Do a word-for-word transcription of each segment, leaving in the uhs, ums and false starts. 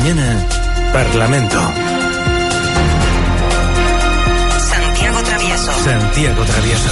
mañana, Parlamento. Santiago Travieso. Santiago Travieso.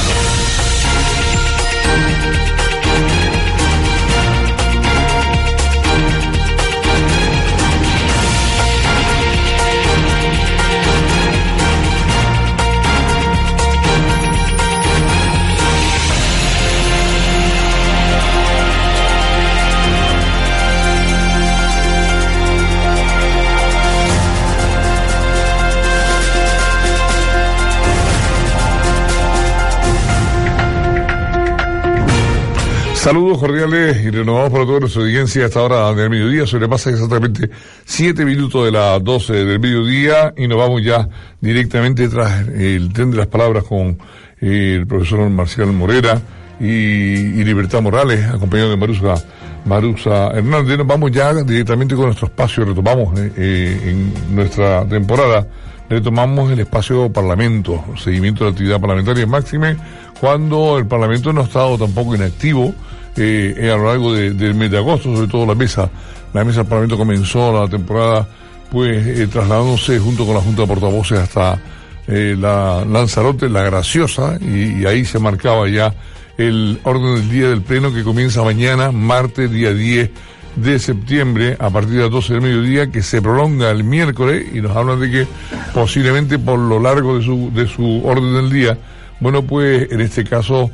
Saludos cordiales y renovados para toda nuestra audiencia a esta hora del mediodía. Sobrepasa exactamente siete minutos de las doce del mediodía y nos vamos ya directamente tras el tren de las palabras con el profesor Marcial Morera y, y Libertad Morales, acompañado de Marusa, Marusa Hernández. Nos vamos ya directamente con nuestro espacio. Retomamos eh, eh, en nuestra temporada, retomamos el espacio Parlamento, seguimiento de la actividad parlamentaria máxime, cuando el Parlamento no ha estado tampoco inactivo eh, a lo largo de, del mes de agosto, sobre todo la mesa, la mesa del Parlamento comenzó la temporada pues eh, trasladándose junto con la Junta de Portavoces hasta eh, la Lanzarote, la Graciosa, y, y ahí se marcaba ya el orden del día del Pleno que comienza mañana, martes, día diez de septiembre, a partir de las doce del mediodía, que se prolonga el miércoles, y nos hablan de que posiblemente por lo largo de su, de su orden del día, bueno, pues en este caso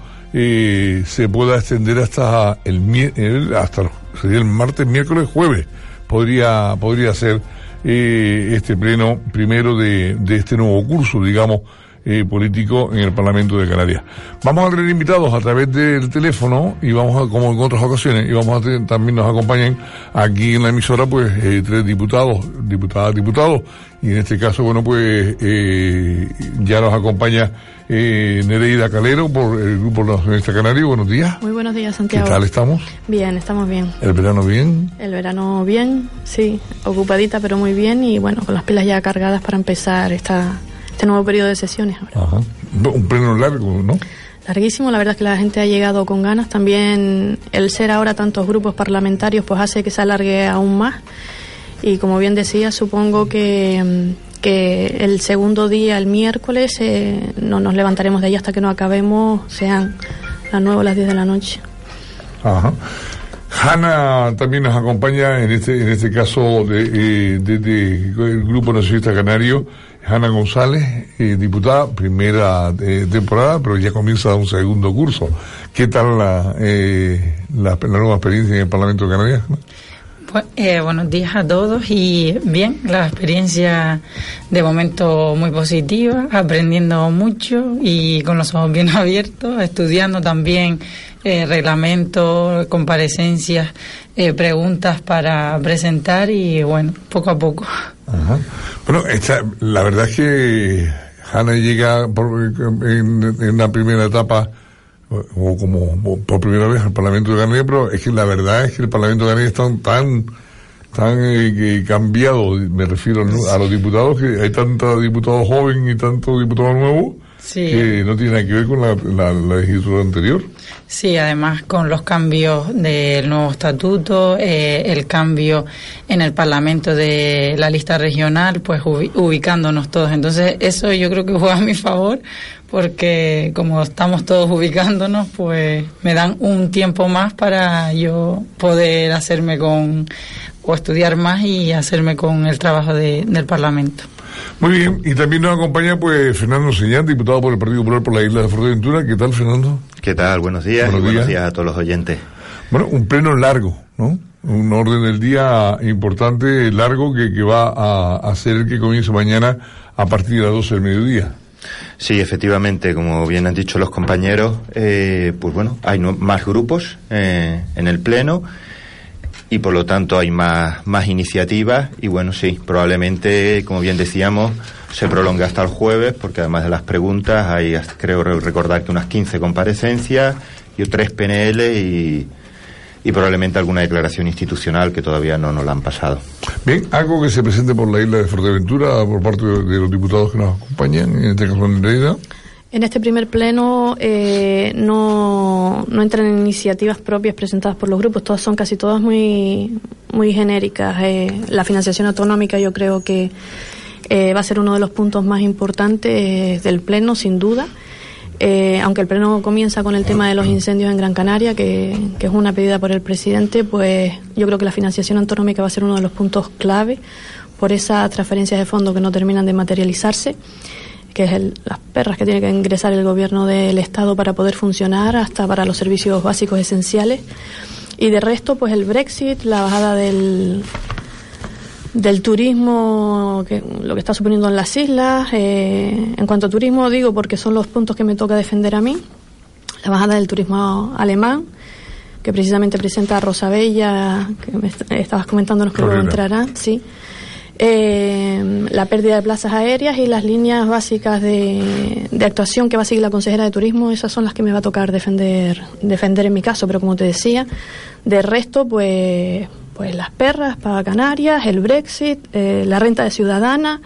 eh, se pueda extender hasta el, el hasta sería el martes, miércoles, jueves. Podría podría ser eh, este pleno primero de, de este nuevo curso, digamos, eh, político en el Parlamento de Canarias. Vamos a tener invitados a través del teléfono y vamos a, como en otras ocasiones, y vamos a tener, también nos acompañan aquí en la emisora, pues, eh, tres diputados, diputadas, diputados, y en este caso, bueno, pues, eh, ya nos acompaña eh, Nereida Calero por el Grupo Nacionalista Canario. Buenos días. Muy buenos días, Santiago. ¿Qué tal estamos? Bien, estamos bien. ¿El verano bien? El verano bien, sí, ocupadita pero muy bien, y bueno, con las pilas ya cargadas para empezar esta este nuevo periodo de sesiones ahora. Ajá. Un pleno largo, ¿no? Larguísimo, la verdad es que la gente ha llegado con ganas. También el ser ahora tantos grupos parlamentarios pues hace que se alargue aún más, y como bien decía, supongo que, que el segundo día, el miércoles, eh, no nos levantaremos de ahí hasta que no acabemos, sean las nueve o las diez de la noche. Ajá. Hanna también nos acompaña en este en este caso de, eh, de, de, del Grupo Nacionalista Canario. Hanna González, eh, diputada, primera eh, temporada, pero ya comienza un segundo curso. ¿Qué tal la, eh, la, la nueva experiencia en el Parlamento de Canarias? Pues, eh, buenos días a todos, y bien, la experiencia de momento muy positiva, aprendiendo mucho y con los ojos bien abiertos, estudiando también eh, reglamentos, comparecencias, eh, preguntas para presentar, y bueno, poco a poco. Ajá. Bueno, esta, la verdad es que Hanna llega por, en, en la primera etapa o como por primera vez al Parlamento de Canarias, pero es que la verdad es que el Parlamento de Canarias está tan tan eh, cambiado, me refiero a los diputados, que hay tantos diputados jóvenes y tantos diputados nuevos, sí, que no tiene nada que ver con la, la, la legislatura anterior. Sí, además con los cambios del nuevo estatuto, eh, el cambio en el Parlamento de la lista regional, pues ubicándonos todos. Entonces eso yo creo que juega a mi favor, porque como estamos todos ubicándonos, pues me dan un tiempo más para yo poder hacerme con, o estudiar más y hacerme con el trabajo de, del Parlamento. Muy bien, y también nos acompaña pues Fernando Señán, diputado por el Partido Popular por la isla de Fuerteventura. ¿Qué tal, Fernando? ¿Qué tal? Buenos días, buenos, y buenos días. días a todos los oyentes. Bueno, un pleno largo, ¿no? Un orden del día importante, largo, que, que va a, a ser el que comienza mañana a partir de las doce del mediodía. Sí, efectivamente, como bien han dicho los compañeros, eh, pues bueno, hay no, más grupos eh, en el pleno, y por lo tanto hay más más iniciativas, y bueno, sí, probablemente, como bien decíamos, se prolonga hasta el jueves, porque además de las preguntas hay, creo recordar que unas quince comparecencias y tres P N L, y, y probablemente alguna declaración institucional que todavía no nos la han pasado. Bien, algo que se presente por la isla de Fuerteventura por parte de, de los diputados que nos acompañan, en este caso en Nereida. En este primer pleno eh, no, no entran iniciativas propias presentadas por los grupos, todas son casi todas muy muy genéricas. Eh, la financiación autonómica yo creo que eh, va a ser uno de los puntos más importantes del Pleno, sin duda. Eh, aunque el Pleno comienza con el tema de los incendios en Gran Canaria, que, que es una pedida por el presidente, pues yo creo que la financiación autonómica va a ser uno de los puntos clave por esas transferencias de fondos que no terminan de materializarse, que es el, las perras que tiene que ingresar el gobierno del Estado para poder funcionar, hasta para los servicios básicos esenciales. Y de resto, pues el Brexit, la bajada del del turismo, que lo que está suponiendo en las islas. Eh, en cuanto a turismo, digo, porque son los puntos que me toca defender a mí, la bajada del turismo alemán, que precisamente presenta a Rosa Bella, que me est- estabas comentándonos que luego entrará, sí. Eh, la pérdida de plazas aéreas y las líneas básicas de, de actuación que va a seguir la consejera de turismo, esas son las que me va a tocar defender defender en mi caso, pero como te decía, de resto, pues pues las perras para Canarias, el Brexit, eh, la renta de ciudadana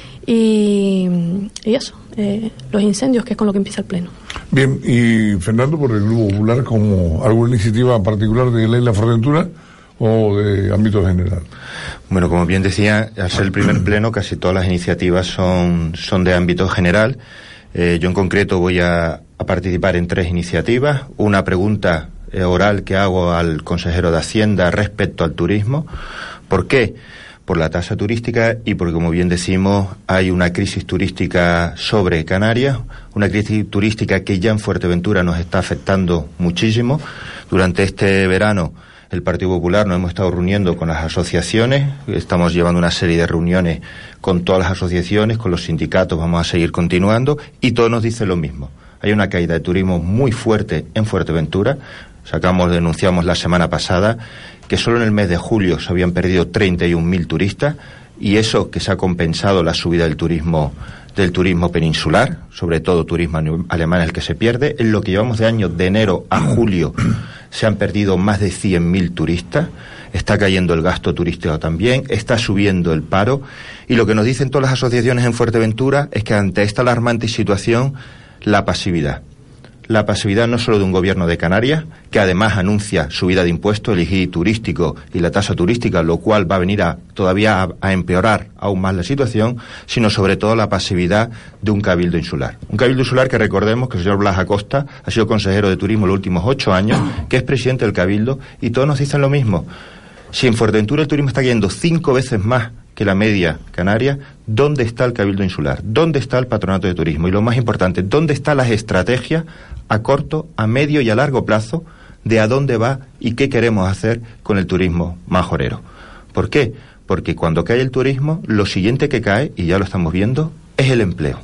y, y eso, eh, los incendios, que es con lo que empieza el Pleno. Bien, y Fernando, por el Grupo Popular, ¿como alguna iniciativa particular de la isla Fuerteventura o de ámbito general? Bueno, como bien decía, al ser el primer pleno, casi todas las iniciativas son, son de ámbito general. Eh, yo en concreto voy a, a participar en tres iniciativas. Una pregunta eh, oral que hago al consejero de Hacienda respecto al turismo. ¿Por qué? Por la tasa turística y porque, como bien decimos, hay una crisis turística sobre Canarias, una crisis turística que ya en Fuerteventura nos está afectando muchísimo. Durante este verano, el Partido Popular nos hemos estado reuniendo con las asociaciones, estamos llevando una serie de reuniones con todas las asociaciones, con los sindicatos, vamos a seguir continuando, y todos nos dicen lo mismo. Hay una caída de turismo muy fuerte en Fuerteventura. Sacamos, denunciamos la semana pasada que solo en el mes de julio se habían perdido treinta y un mil turistas, y eso que se ha compensado la subida del turismo del turismo peninsular, sobre todo turismo alemán el que se pierde. En lo que llevamos de año, de enero a julio, se han perdido más de cien mil turistas, está cayendo el gasto turístico también, está subiendo el paro, y lo que nos dicen todas las asociaciones en Fuerteventura es que ante esta alarmante situación, la pasividad. La pasividad no solo de un gobierno de Canarias, que además anuncia subida de impuestos, el I G I turístico y la tasa turística, lo cual va a venir a todavía a, a empeorar aún más la situación, sino sobre todo la pasividad de un cabildo insular. Un cabildo insular que recordemos que el señor Blas Acosta ha sido consejero de turismo los últimos ocho años, que es presidente del cabildo, y todos nos dicen lo mismo. Si en Fuerteventura el turismo está cayendo cinco veces más que la media canaria, ¿dónde está el cabildo insular? ¿Dónde está el patronato de turismo? Y lo más importante, ¿dónde están las estrategias a corto, a medio y a largo plazo de a dónde va y qué queremos hacer con el turismo majorero? ¿Por qué? Porque cuando cae el turismo, lo siguiente que cae, y ya lo estamos viendo, es el empleo.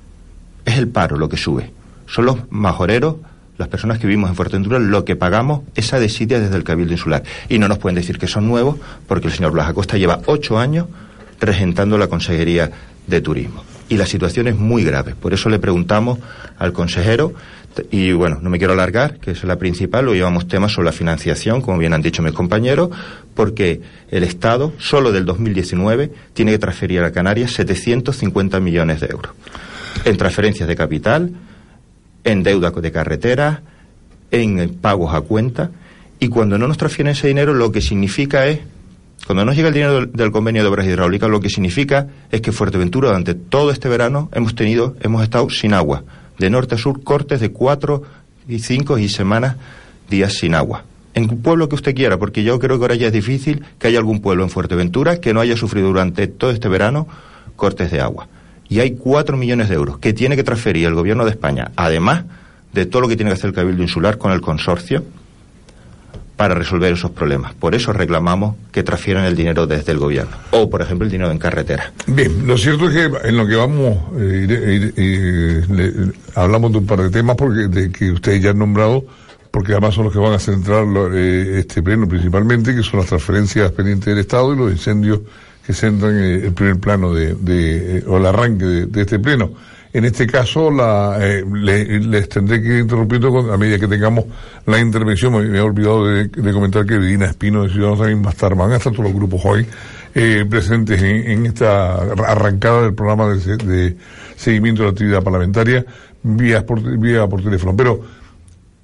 Es el paro lo que sube. Son los majoreros, las personas que vivimos en Fuerteventura, lo que pagamos esa desidia desde el Cabildo Insular. Y no nos pueden decir que son nuevos, porque el señor Blas Acosta lleva ocho años regentando la Consejería de Turismo. Y la situación es muy grave. Por eso le preguntamos al consejero, y bueno, no me quiero alargar, que es la principal, lo llevamos temas sobre la financiación, como bien han dicho mis compañeros, porque el Estado, solo del dos mil diecinueve, tiene que transferir a Canarias setecientos cincuenta millones de euros. En transferencias de capital, en deuda de carreteras, en pagos a cuenta, y cuando no nos transfieren ese dinero, lo que significa es, cuando nos llega el dinero del, del convenio de obras hidráulicas, lo que significa es que Fuerteventura, durante todo este verano, hemos tenido, hemos estado sin agua. De norte a sur, cortes de cuatro y cinco y semanas, días sin agua. En un pueblo que usted quiera, porque yo creo que ahora ya es difícil que haya algún pueblo en Fuerteventura que no haya sufrido durante todo este verano cortes de agua. Y hay cuatro millones de euros que tiene que transferir el gobierno de España, además de todo lo que tiene que hacer el Cabildo Insular con el consorcio, para resolver esos problemas. Por eso reclamamos que transfieran el dinero desde el gobierno. O, por ejemplo, el dinero en carretera. Bien, lo cierto es que en lo que vamos, eh, eh, eh, le, hablamos de un par de temas porque de que ustedes ya han nombrado, porque además son los que van a centrar eh, este pleno principalmente, que son las transferencias pendientes del Estado y los incendios que centran eh, el primer plano de, de eh, o el arranque de, de este pleno. En este caso, la, eh, le, les tendré que ir interrumpiendo con, a medida que tengamos la intervención. Me, me he olvidado de, de comentar que Vidina Espino de Ciudadanos también va a estar, van a estar todos los grupos hoy eh, presentes en, en esta arrancada del programa de, de seguimiento de la actividad parlamentaria vía por, vía por teléfono. Pero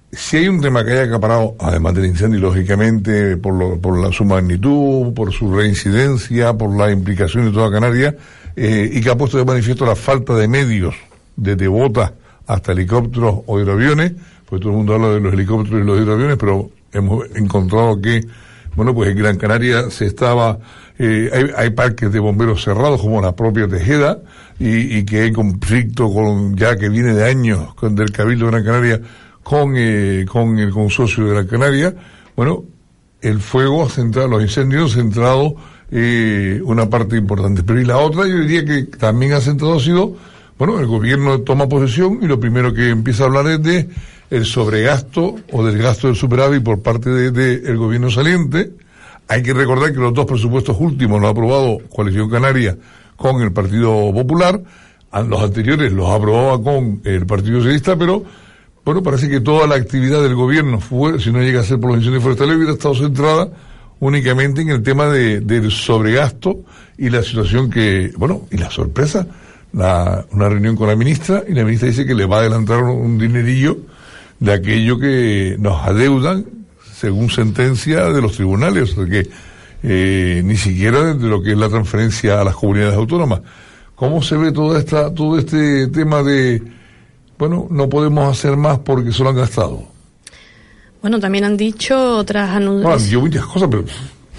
si hay un tema que haya acaparado, además del incendio, lógicamente, por, lo, por la, su magnitud, por su reincidencia, por la implicación de toda Canarias, eh, y que ha puesto de manifiesto la falta de medios, desde botas hasta helicópteros o hidroaviones, pues todo el mundo habla de los helicópteros y los hidroaviones, pero hemos encontrado que, bueno, pues en Gran Canaria se estaba, eh, hay, hay parques de bomberos cerrados, como la propia Tejeda, y, y que hay conflicto con, ya que viene de años, con del Cabildo de Gran Canaria, con eh, con el consorcio de Gran Canaria. Bueno, el fuego ha centrado, los incendios han centrado eh, una parte importante, pero y la otra yo diría que también ha centrado ha sido, bueno, el gobierno toma posesión y lo primero que empieza a hablar es de el sobregasto o del gasto del superávit por parte de, de el gobierno saliente. Hay que recordar que los dos presupuestos últimos los ha aprobado Coalición Canaria con el Partido Popular, los anteriores los aprobaba con el Partido Socialista, pero bueno, parece que toda la actividad del gobierno, fue, si no llega a ser por los incendios forestales, hubiera estado centrada únicamente en el tema de, del sobregasto y la situación que, bueno, y la sorpresa, la, una reunión con la ministra, y la ministra dice que le va a adelantar un, un dinerillo de aquello que nos adeudan según sentencia de los tribunales, o sea que eh, ni siquiera de lo que es la transferencia a las comunidades autónomas. ¿Cómo se ve toda esta, todo este tema de bueno, no podemos hacer más porque se lo han gastado? Bueno, también han dicho otras anuncios. Bueno, yo muchas cosas, pero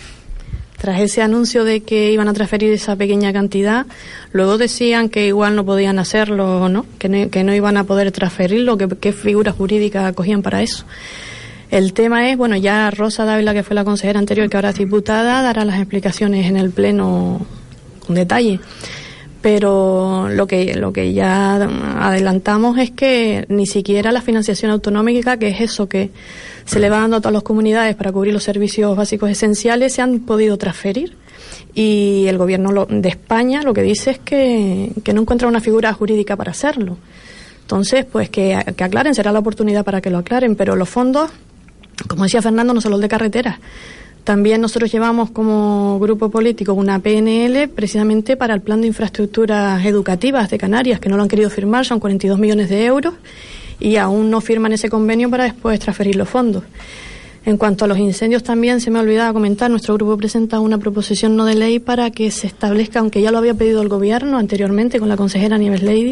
tras ese anuncio de que iban a transferir esa pequeña cantidad, luego decían que igual no podían hacerlo, ¿no? Que no, que no iban a poder transferirlo, que qué figuras jurídicas cogían para eso. El tema es, bueno, ya Rosa Dávila, que fue la consejera anterior, que ahora es diputada, dará las explicaciones en el pleno con detalle. Pero lo que lo que ya adelantamos es que ni siquiera la financiación autonómica, que es eso que se le va dando a todas las comunidades para cubrir los servicios básicos esenciales, se han podido transferir. Y el gobierno de España lo que dice es que, que no encuentra una figura jurídica para hacerlo. Entonces, pues que, que aclaren, será la oportunidad para que lo aclaren, pero los fondos, como decía Fernando, no son los de carreteras. También nosotros llevamos como grupo político una P N L precisamente para el plan de infraestructuras educativas de Canarias, que no lo han querido firmar, son cuarenta y dos millones de euros, y aún no firman ese convenio para después transferir los fondos. En cuanto a los incendios, también se me olvidaba comentar, nuestro grupo presenta una proposición no de ley para que se establezca, aunque ya lo había pedido el gobierno anteriormente con la consejera Nieves Lady,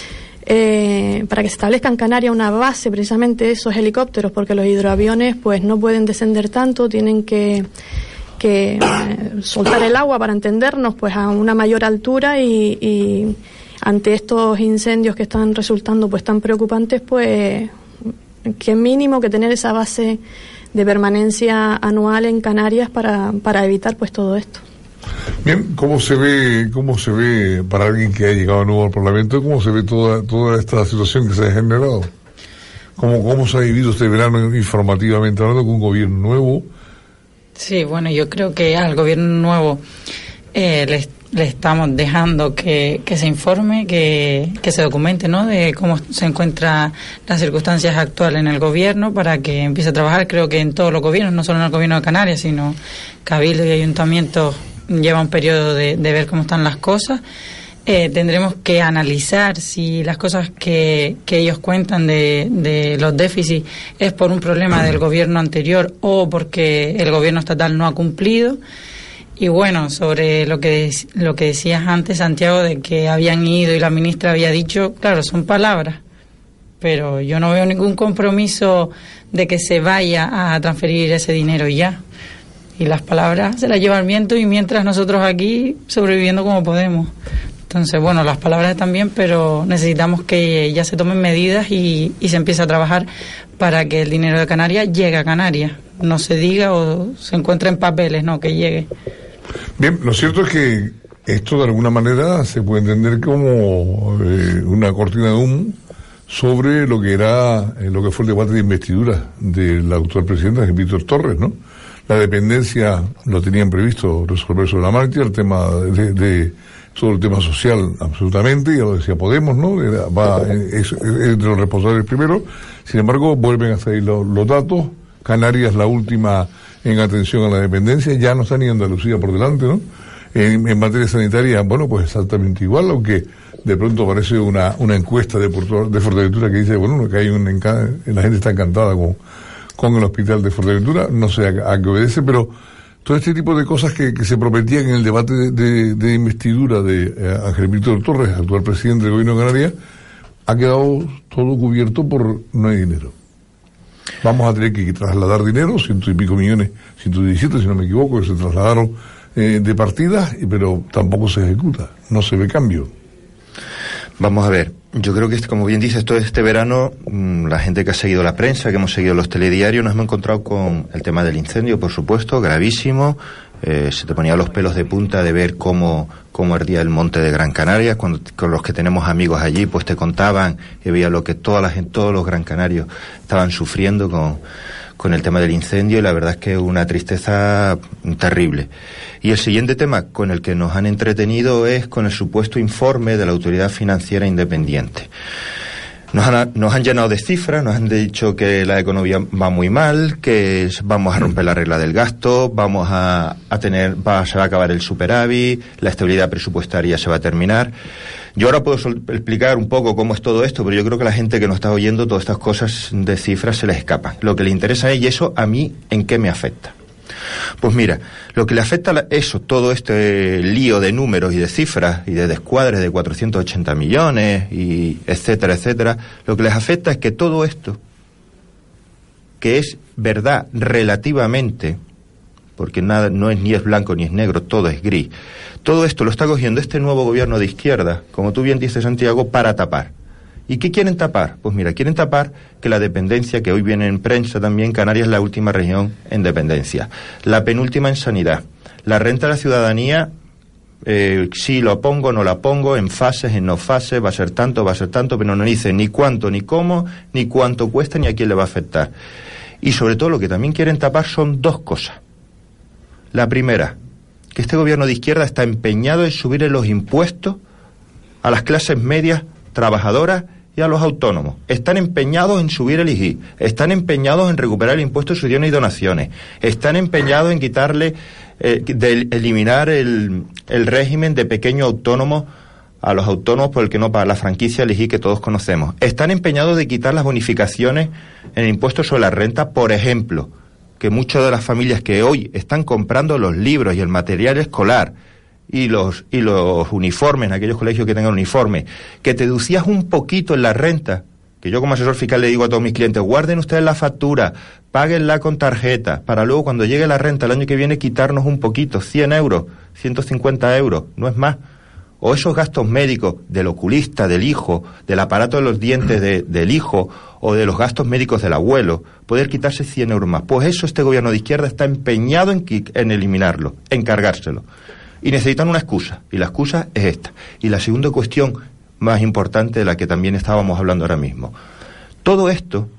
Eh, para que se establezca en Canarias una base precisamente de esos helicópteros, porque los hidroaviones pues no pueden descender tanto, tienen que, que eh, soltar el agua, para entendernos, pues a una mayor altura, y, y ante estos incendios que están resultando pues tan preocupantes, pues que mínimo que tener esa base de permanencia anual en Canarias para, para evitar pues todo esto. Bien, ¿cómo se ve, cómo se ve para alguien que ha llegado nuevo al Parlamento, cómo se ve toda toda esta situación que se ha generado? ¿Cómo, cómo se ha vivido este verano informativamente hablando con un gobierno nuevo? Sí, bueno, yo creo que al gobierno nuevo eh, le, le estamos dejando que, que se informe, que, que se documente, ¿no?, de cómo se encuentran las circunstancias actuales en el gobierno, para que empiece a trabajar. Creo que en todos los gobiernos, no solo en el gobierno de Canarias, sino cabildo y ayuntamientos, lleva un periodo de, de ver cómo están las cosas. Eh, tendremos que analizar si las cosas que, que ellos cuentan de, de los déficits es por un problema del gobierno anterior o porque el gobierno estatal no ha cumplido. Y bueno, sobre lo que lo que decías antes, Santiago, de que habían ido y la ministra había dicho, claro, son palabras, pero yo no veo ningún compromiso de que se vaya a transferir ese dinero ya. Y las palabras se las lleva el viento, y mientras nosotros aquí sobreviviendo como podemos. Entonces, bueno, las palabras están bien, pero necesitamos que ya se tomen medidas y, y se empiece a trabajar para que el dinero de Canarias llegue a Canarias. No se diga o se encuentre en papeles, no, que llegue. Bien, lo cierto es que esto de alguna manera se puede entender como eh, una cortina de humo sobre lo que era, eh, lo que fue el debate de investidura del actual presidente, Víctor Torres, ¿no? La dependencia lo tenían previsto resolver sobre la marcha, el tema de, de sobre el tema social absolutamente, ya lo decía Podemos, ¿no? Era, va, es, es de los responsables primero. Sin embargo, vuelven a salir los, los datos. Canarias la última en atención a la dependencia, ya no está ni Andalucía por delante, ¿no? En, en materia sanitaria, bueno, pues exactamente igual, aunque de pronto aparece una, una encuesta de, Puerto, de Fuerteventura que dice, bueno, que hay un enca- la gente está encantada con, con el hospital de Fuerteventura, no sé a, a qué obedece, pero todo este tipo de cosas que, que se prometían en el debate de, de, de investidura de eh, Ángel Víctor Torres, actual presidente del Gobierno de Canarias, ha quedado todo cubierto por no hay dinero. Vamos a tener que trasladar dinero, ciento y pico millones, ciento diecisiete si no me equivoco, que se trasladaron eh, de partidas, pero tampoco se ejecuta, no se ve cambio. Vamos a ver, yo creo que, como bien dices, todo este verano, la gente que ha seguido la prensa, que hemos seguido los telediarios, nos hemos encontrado con el tema del incendio, por supuesto, gravísimo. Eh, se te ponía los pelos de punta de ver cómo, cómo ardía el monte de Gran Canaria. Cuando con los que tenemos amigos allí, pues te contaban y veía lo que toda la gente, todos los gran canarios estaban sufriendo con, con el tema del incendio, y la verdad es que una tristeza terrible. Y el siguiente tema con el que nos han entretenido es con el supuesto informe de la Autoridad Financiera Independiente. Nos han, nos han llenado de cifras, nos han dicho que la economía va muy mal, que vamos a romper la regla del gasto, vamos a, a tener, va, se va a acabar el superávit, la estabilidad presupuestaria se va a terminar. Yo ahora puedo sol- explicar un poco cómo es todo esto, pero yo creo que la gente que nos está oyendo, todas estas cosas de cifras se les escapan. Lo que le interesa es, ¿y eso a mí en qué me afecta? Pues mira, lo que le afecta a eso, todo este lío de números y de cifras y de descuadres de cuatrocientos ochenta millones y etcétera, etcétera, lo que les afecta es que todo esto, que es verdad relativamente, porque nada, no es ni es blanco ni es negro, todo es gris, todo esto lo está cogiendo este nuevo gobierno de izquierda, como tú bien dices, Santiago, para tapar. ¿Y qué quieren tapar? Pues mira, quieren tapar que la dependencia, que hoy viene en prensa también, Canarias es la última región en dependencia, la penúltima en sanidad, la renta a la ciudadanía, eh, sí lo pongo, no la pongo, en fases, en no fases, va a ser tanto, va a ser tanto, pero no dice ni cuánto, ni cómo, ni cuánto cuesta, ni a quién le va a afectar. Y sobre todo lo que también quieren tapar son dos cosas. La primera, que este gobierno de izquierda está empeñado en subir los impuestos a las clases medias trabajadoras y a los autónomos. Están empeñados en subir el I G I, están empeñados en recuperar el impuesto de sucesiones y donaciones, están empeñados en quitarle, eh, de eliminar el, el régimen de pequeño autónomo a los autónomos por el que no paga la franquicia del I G I que todos conocemos. Están empeñados de quitar las bonificaciones en el impuesto sobre la renta, por ejemplo, que muchas de las familias que hoy están comprando los libros y el material escolar y los y los uniformes en aquellos colegios que tengan uniforme, que te deducías un poquito en la renta, que yo como asesor fiscal le digo a todos mis clientes, guarden ustedes la factura, páguenla con tarjeta, para luego cuando llegue la renta el año que viene quitarnos un poquito, cien euros, ciento cincuenta euros, no es más. O esos gastos médicos del oculista, del hijo, del aparato de los dientes de, del hijo, o de los gastos médicos del abuelo, poder quitarse cien euros más. Pues eso este gobierno de izquierda está empeñado en, en eliminarlo, en cargárselo. Y necesitan una excusa, y la excusa es esta. Y la segunda cuestión más importante, de la que también estábamos hablando ahora mismo. Todo esto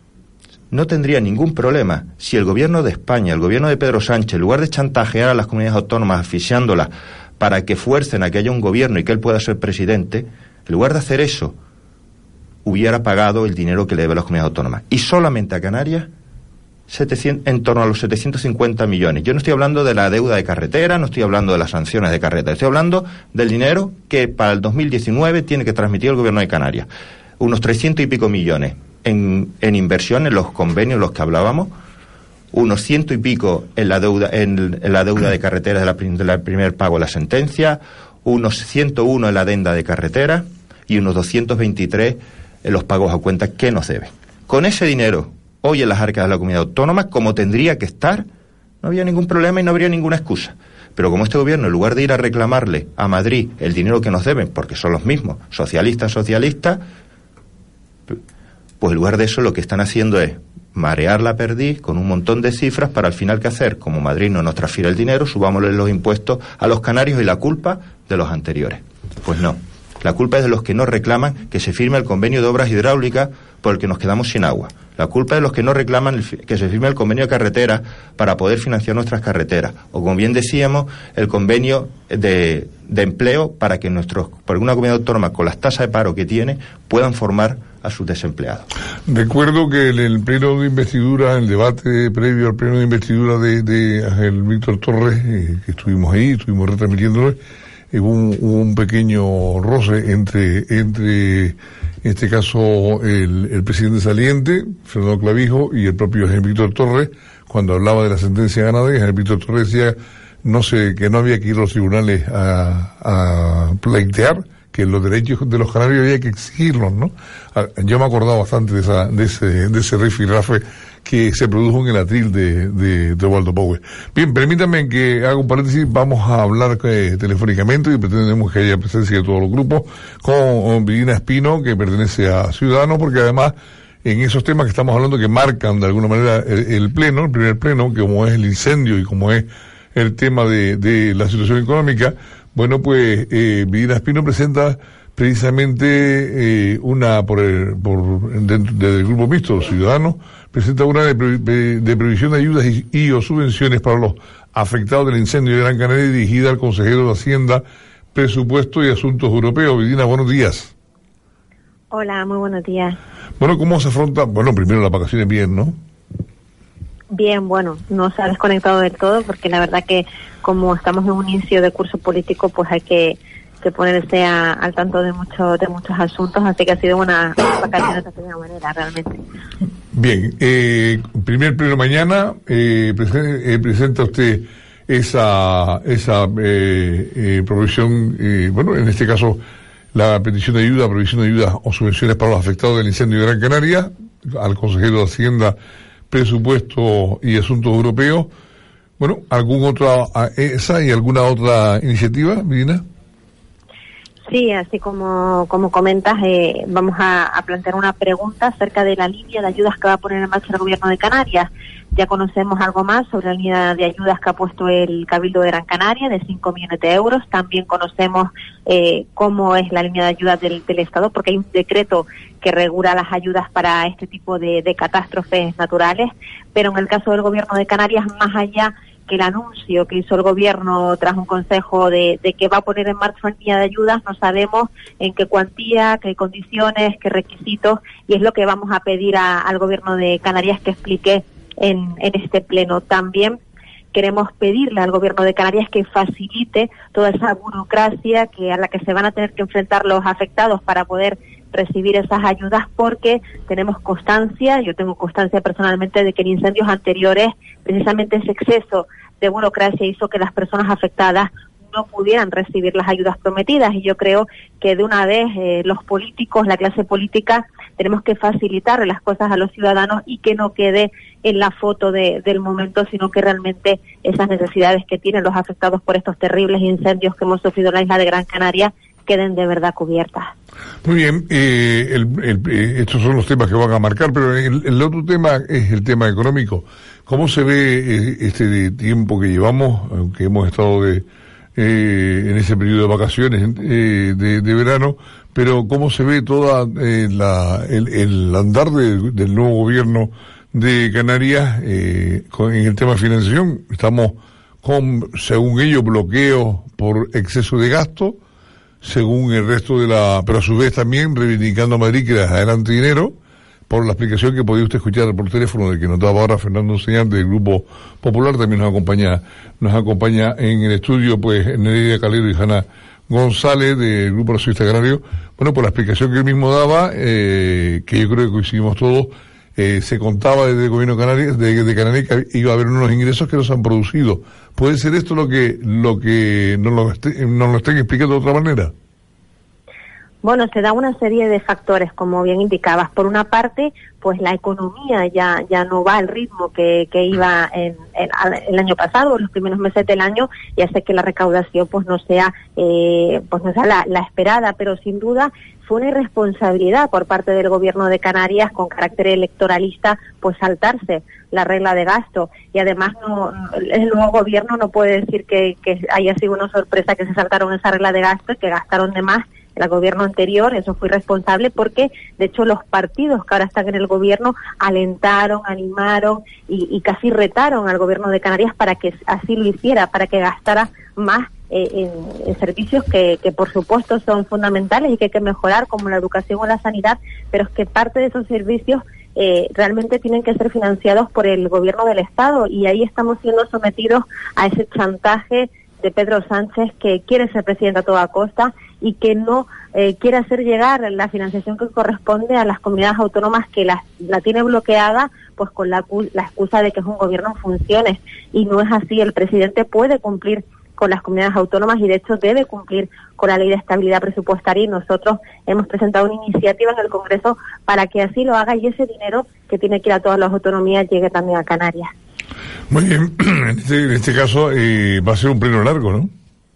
no tendría ningún problema si el gobierno de España, el gobierno de Pedro Sánchez, en lugar de chantajear a las comunidades autónomas asfixiándolas para que fuercen a que haya un gobierno y que él pueda ser presidente, en lugar de hacer eso, hubiera pagado el dinero que le debe a las comunidades autónomas. Y solamente a Canarias, setecientos, en torno a los setecientos cincuenta millones. Yo no estoy hablando de la deuda de carretera, no estoy hablando de las sanciones de carretera, estoy hablando del dinero que para el dos mil diecinueve tiene que transmitir el gobierno de Canarias. Unos trescientos y pico millones en, en inversión, en los convenios los que hablábamos, unos ciento y pico en la deuda en, en la deuda de carreteras de la, de la primer pago de la sentencia, unos ciento uno en la adenda de carretera y unos doscientos veintitrés en los pagos a cuenta que nos deben. Con ese dinero, hoy en las arcas de la comunidad autónoma, como tendría que estar, no había ningún problema y no habría ninguna excusa. Pero como este gobierno, en lugar de ir a reclamarle a Madrid el dinero que nos deben, porque son los mismos, socialistas, socialistas, pues en lugar de eso lo que están haciendo es marear la perdiz con un montón de cifras para al final ¿qué hacer? Como Madrid no nos transfiere el dinero, subámosle los impuestos a los canarios y la culpa de los anteriores. Pues no, la culpa es de los que no reclaman que se firme el convenio de obras hidráulicas por el que nos quedamos sin agua. La culpa es de los que no reclaman el, que se firme el convenio de carretera para poder financiar nuestras carreteras. O como bien decíamos, el convenio de, de empleo para que nuestros, por una comunidad autónoma con las tasas de paro que tiene, puedan formar a sus desempleados. Recuerdo que en el pleno de investidura, el debate previo al pleno de investidura de, de Ángel Víctor Torres, eh, que estuvimos ahí, estuvimos retransmitiéndolo, hubo un, un pequeño roce entre, entre, en este caso, el, el presidente saliente, Fernando Clavijo, y el propio Jaime Víctor Torres, cuando hablaba de la sentencia ganadera. Jaime Víctor Torres decía no sé, que no había que ir a los tribunales a, a pleitear, que los derechos de los canarios había que exigirlos, ¿no? Yo me he acordado bastante de, esa, de ese, de ese rifirrafe que se produjo en el atril de, de, de Waldo Power. Bien, permítanme que haga un paréntesis. Vamos a hablar eh, telefónicamente, y pretendemos que haya presencia de todos los grupos, con Virginia Espino, que pertenece a Ciudadanos, porque además en esos temas que estamos hablando, que marcan de alguna manera el, el pleno, el primer pleno, que como es el incendio y como es el tema de, de la situación económica, bueno, pues eh, Virginia Espino presenta precisamente eh, una, por el, por dentro del grupo mixto, los Ciudadanos, presenta una de, de, de previsión de ayudas y, y o subvenciones para los afectados del incendio de Gran Canaria, dirigida al consejero de Hacienda, Presupuesto y Asuntos Europeos. Virginia, buenos días. Hola, muy buenos días. Bueno, ¿cómo se afronta? Bueno, primero las vacaciones bien, ¿no? Bien, bueno, no se ha desconectado del todo, porque la verdad que como estamos en un inicio de curso político, pues hay que, que ponerse a, al tanto de muchos de muchos asuntos, así que ha sido una, una vacaciones de aquella manera, realmente. Bien, eh, primer pleno mañana, eh, presenta, eh, presenta usted esa esa eh, eh, provisión, eh, bueno, en este caso la petición de ayuda, provisión de ayuda o subvenciones para los afectados del incendio de Gran Canaria, al consejero de Hacienda, Presupuesto y Asuntos Europeos. Bueno, ¿algún otra, esa y alguna otra iniciativa, Virginia? Sí, así como como comentas, eh, vamos a, a plantear una pregunta acerca de la línea de ayudas que va a poner en marcha el Gobierno de Canarias. Ya conocemos algo más sobre la línea de ayudas que ha puesto el Cabildo de Gran Canaria, de cinco millones de euros. También conocemos eh, cómo es la línea de ayudas del, del Estado, porque hay un decreto que regula las ayudas para este tipo de, de catástrofes naturales. Pero en el caso del Gobierno de Canarias, más allá que el anuncio que hizo el gobierno tras un consejo de, de que va a poner en marcha una línea de ayudas, no sabemos en qué cuantía, qué condiciones, qué requisitos, y es lo que vamos a pedir a, al gobierno de Canarias que explique en, en este pleno. También queremos pedirle al gobierno de Canarias que facilite toda esa burocracia que a la que se van a tener que enfrentar los afectados para poder recibir esas ayudas, porque tenemos constancia, yo tengo constancia personalmente de que en incendios anteriores precisamente ese exceso de burocracia hizo que las personas afectadas no pudieran recibir las ayudas prometidas, y yo creo que de una vez eh, los políticos, la clase política, tenemos que facilitar las cosas a los ciudadanos y que no quede en la foto de, del momento, sino que realmente esas necesidades que tienen los afectados por estos terribles incendios que hemos sufrido en la isla de Gran Canaria queden de verdad cubiertas. Muy bien, eh, el, el, eh, estos son los temas que van a marcar, pero el, el otro tema es el tema económico. ¿Cómo se ve eh, este tiempo que llevamos, aunque hemos estado de, eh, en ese periodo de vacaciones eh, de, de verano, pero cómo se ve toda eh, la, el, el andar de, del nuevo gobierno de Canarias eh, con, en el tema de financiación? Estamos con, según ellos, bloqueos por exceso de gasto, según el resto de la, pero a su vez también reivindicando a Madrid que les adelante dinero, por la explicación que podía usted escuchar por teléfono de que nos daba ahora Fernando Señal del Grupo Popular. También nos acompaña, nos acompaña en el estudio pues Nereida Calero y Jana González del Grupo Nacionalista Canario. Bueno, por la explicación que él mismo daba, eh, que yo creo que coincidimos todos, eh, se contaba desde el gobierno canario, de, de Canarias, que iba a haber unos ingresos que no se han producido. ¿Puede ser esto lo que lo que nos lo, esté, nos lo estén explicando de otra manera? Bueno, se da una serie de factores, como bien indicabas. Por una parte, pues la economía ya ya no va al ritmo que, que iba en, en, el año pasado, en los primeros meses del año, y hace que la recaudación pues no sea eh, pues no sea la, la esperada, pero sin duda fue una irresponsabilidad por parte del gobierno de Canarias, con carácter electoralista, pues saltarse la regla de gasto. Y además no, el nuevo gobierno no puede decir que, que haya sido una sorpresa que se saltaron esa regla de gasto y que gastaron de más. El gobierno anterior, eso fue irresponsable, porque de hecho los partidos que ahora están en el gobierno alentaron, animaron y, y casi retaron al gobierno de Canarias para que así lo hiciera, para que gastara más eh, en, en servicios que, que por supuesto son fundamentales y que hay que mejorar, como la educación o la sanidad, pero es que parte de esos servicios eh, realmente tienen que ser financiados por el gobierno del Estado, y ahí estamos siendo sometidos a ese chantaje de Pedro Sánchez, que quiere ser presidente a toda costa y que no eh, quiere hacer llegar la financiación que corresponde a las comunidades autónomas, que la, la tiene bloqueada pues con la, la excusa de que es un gobierno en funciones, y no es así. El presidente puede cumplir con las comunidades autónomas y de hecho debe cumplir con la ley de estabilidad presupuestaria, y nosotros hemos presentado una iniciativa en el Congreso para que así lo haga y ese dinero que tiene que ir a todas las autonomías llegue también a Canarias. Muy bien, en este, en este caso eh, va a ser un pleno largo, ¿no?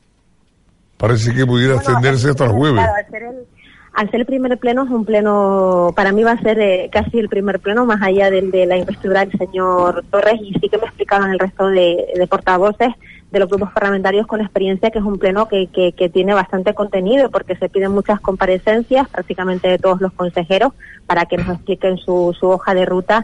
Parece que pudiera bueno, extenderse hasta el jueves. Claro, al ser el, al ser el primer pleno, es un pleno, para mí va a ser eh, casi el primer pleno, más allá del de la investidura del señor Torres, y sí que me explicaban el resto de, de portavoces de los grupos parlamentarios con experiencia, que es un pleno que, que, que tiene bastante contenido, porque se piden muchas comparecencias, prácticamente de todos los consejeros, para que nos expliquen su, su hoja de ruta.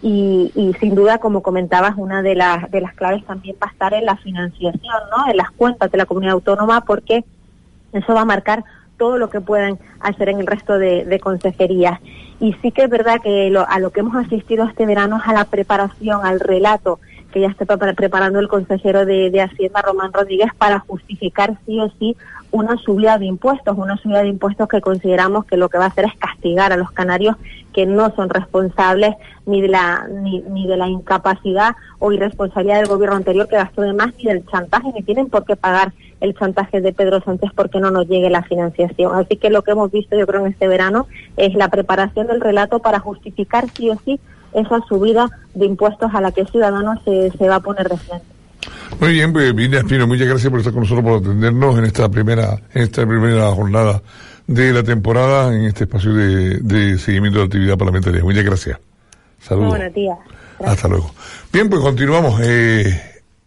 Y, y sin duda, como comentabas, una de las de las claves también va a estar en la financiación, ¿no? En las cuentas de la comunidad autónoma, porque eso va a marcar todo lo que puedan hacer en el resto de, de consejerías. Y sí que es verdad que lo, a lo que hemos asistido este verano es a la preparación, al relato que ya está preparando el consejero de, de Hacienda, Román Rodríguez, para justificar sí o sí una subida de impuestos, una subida de impuestos que consideramos que lo que va a hacer es castigar a los canarios que no son responsables ni de la ni, ni de la incapacidad o irresponsabilidad del gobierno anterior, que gastó de más, ni del chantaje, ni tienen por qué pagar el chantaje de Pedro Sánchez porque no nos llegue la financiación. Así que lo que hemos visto, yo creo, en este verano es la preparación del relato para justificar sí o sí esa subida de impuestos a la que el ciudadano se, se va a poner de frente. Muy bien, pues Virginia Espino, muchas gracias por estar con nosotros, por atendernos en esta primera en esta primera jornada de la temporada, en este espacio de, de seguimiento de la actividad parlamentaria. Muchas gracias. Saludos. Buenos días. Gracias. Hasta luego. Bien, pues continuamos. Eh,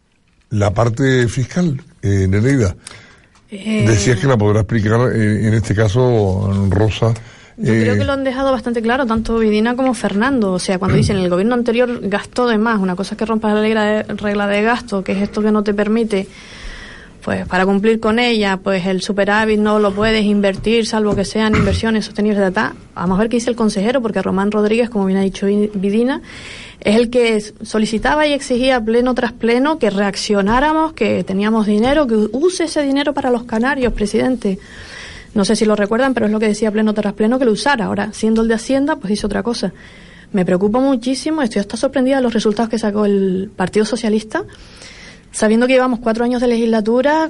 la parte fiscal, eh, Nereida. Eh... Decías que la podrá explicar, eh, en este caso, Rosa. Yo eh, creo que lo han dejado bastante claro, tanto Vidina como Fernando. O sea, cuando dicen el gobierno anterior gastó de más, una cosa es que rompas la regla de, regla de gasto, que es esto que no te permite, pues para cumplir con ella, pues el superávit no lo puedes invertir, salvo que sean inversiones sostenibles de data. Vamos a ver qué dice el consejero, porque Román Rodríguez, como bien ha dicho Vidina, es el que solicitaba y exigía pleno tras pleno que reaccionáramos, que teníamos dinero, que use ese dinero para los canarios, presidente. No sé si lo recuerdan, pero es lo que decía pleno tras pleno que lo usara. Ahora, siendo el de Hacienda, pues dice otra cosa. Me preocupa muchísimo, estoy hasta sorprendida de los resultados que sacó el Partido Socialista, sabiendo que llevamos cuatro años de legislatura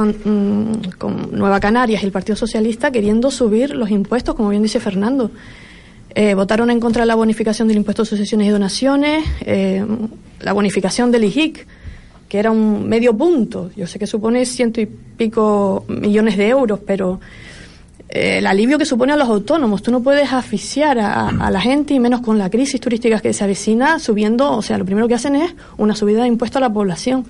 con, con Nueva Canarias y el Partido Socialista queriendo subir los impuestos, como bien dice Fernando. Eh, votaron en contra de la bonificación del impuesto de sucesiones y donaciones, eh, la bonificación del I J I C, que era un medio punto. Yo sé que supone ciento y pico millones de euros, pero eh, el alivio que supone a los autónomos, tú no puedes asfixiar a, a la gente, y menos con la crisis turística que se avecina, subiendo, o sea, lo primero que hacen es una subida de impuestos a la población.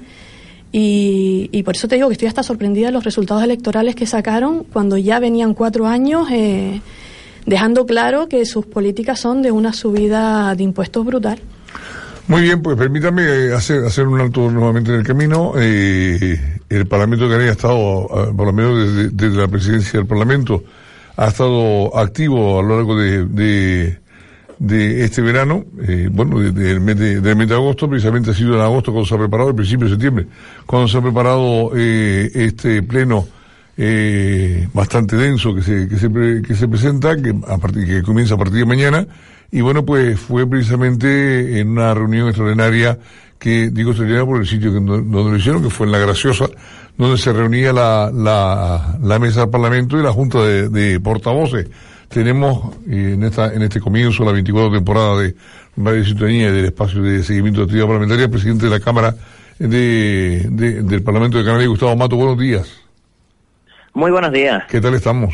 Y, y por eso te digo que estoy hasta sorprendida de los resultados electorales que sacaron cuando ya venían cuatro años eh, dejando claro que sus políticas son de una subida de impuestos brutal. Muy bien, pues permítame hacer hacer un alto nuevamente en el camino. Eh, el Parlamento de Canarias ha estado, por lo menos desde, desde la presidencia del Parlamento, ha estado activo a lo largo de, de, de este verano. Eh, bueno, desde el mes de, del mes de agosto, precisamente ha sido en agosto cuando se ha preparado, el principio de septiembre, cuando se ha preparado eh, este pleno eh, bastante denso que se que se, que se presenta, que, a partir, que comienza a partir de mañana. Y bueno, pues fue precisamente en una reunión extraordinaria, que digo extraordinaria por el sitio que, donde lo hicieron, que fue en La Graciosa, donde se reunía la, la, la mesa del Parlamento y la Junta de, de Portavoces. Tenemos eh, en esta en este comienzo, la veinticuarta temporada de Radio Sintonía y del espacio de seguimiento de actividad parlamentaria, el presidente de la Cámara de, de, del Parlamento de Canarias, Gustavo Mato. Buenos días. Muy buenos días. ¿Qué tal estamos?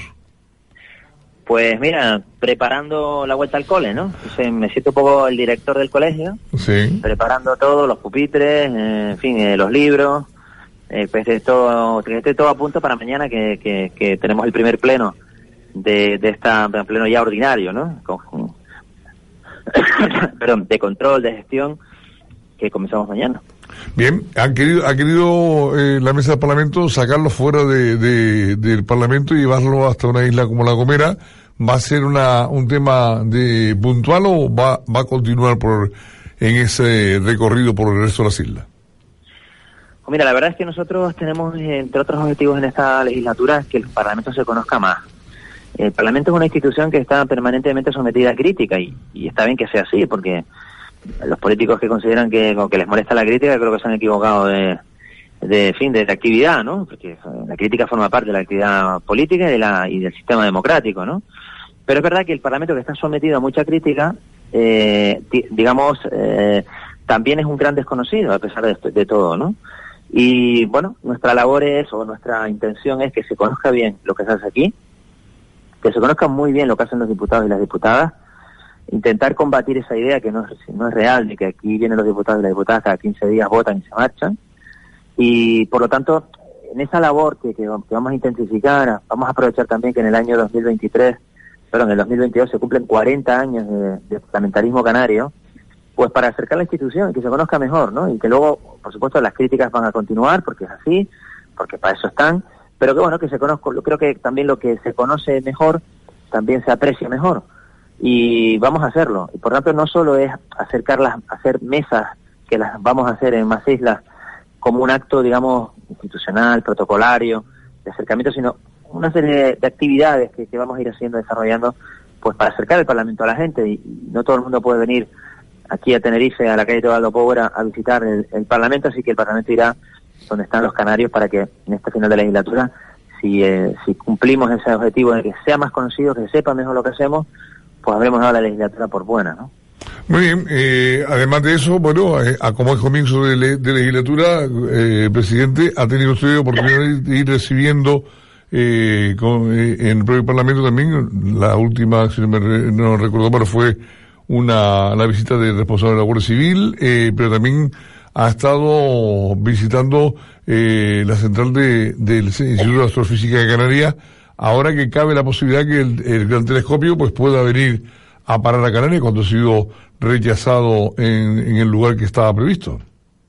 Pues mira, preparando la vuelta al cole, ¿no? Entonces me siento un poco el director del colegio, sí, preparando todo, los pupitres, eh, en fin, eh, los libros, eh, pues esto, que esté todo a punto para mañana, que, que, que tenemos el primer pleno de, de esta, pleno ya ordinario, ¿no? Con, perdón, de control, de gestión, que comenzamos mañana. Bien, han querido, ha querido eh, la mesa del Parlamento sacarlo fuera de, de, del Parlamento y llevarlo hasta una isla como La Gomera. ¿Va a ser una un tema de puntual o va, va a continuar por en ese recorrido por el resto de las islas? Pues mira, la verdad es que nosotros tenemos, entre otros objetivos en esta legislatura, que el Parlamento se conozca más. El Parlamento es una institución que está permanentemente sometida a crítica y, y está bien que sea así, porque los políticos que consideran que, que les molesta la crítica creo que se han equivocado de, de fin, de, de actividad, ¿no? Porque la crítica forma parte de la actividad política y, de la, y del sistema democrático, ¿no? Pero es verdad que el Parlamento, que está sometido a mucha crítica, eh, digamos, eh, también es un gran desconocido a pesar de, de todo, ¿no? Y bueno, nuestra labor es, o nuestra intención es que se conozca bien lo que se hace aquí, que se conozca muy bien lo que hacen los diputados y las diputadas, intentar combatir esa idea que no es, no es real, de que aquí vienen los diputados y las diputadas cada quince días, votan y se marchan. Y por lo tanto, en esa labor que, que, que vamos a intensificar, vamos a aprovechar también que en el año dos mil veintitrés, perdón, en el dos mil veintidós se cumplen cuarenta años de, de parlamentarismo canario, pues para acercar la institución y que se conozca mejor, ¿no? Y que luego, por supuesto, las críticas van a continuar, porque es así, porque para eso están, pero que bueno, que se conozca, creo que también lo que se conoce mejor, también se aprecia mejor, y vamos a hacerlo. Y por tanto, no solo es acercarlas, hacer mesas, que las vamos a hacer en más islas, como un acto, digamos, institucional, protocolario, de acercamiento, sino una serie de, de actividades que, que vamos a ir haciendo, desarrollando, pues para acercar el Parlamento a la gente, y, y no todo el mundo puede venir aquí a Tenerife, a la calle Teobaldo Povera, a visitar el, el Parlamento, así que el Parlamento irá donde están los canarios para que en este final de legislatura, si, eh, si cumplimos ese objetivo de que sea más conocido, que sepa mejor lo que hacemos, pues habremos dado la legislatura por buena, ¿no? Muy bien, eh, además de eso, bueno, eh, a como es comienzo de, le, de legislatura, eh, presidente, ha tenido usted oportunidad de ir recibiendo eh, con, eh, en el propio Parlamento también, la última, si no, me re, no recuerdo mal, fue una la visita del responsable de la Guardia Civil, eh, pero también ha estado visitando eh, la central de, del Instituto de Astrofísica de Canarias, ahora que cabe la posibilidad que el, el gran telescopio pues pueda venir a parar a Canarias cuando ha sido rechazado en, en el lugar que estaba previsto.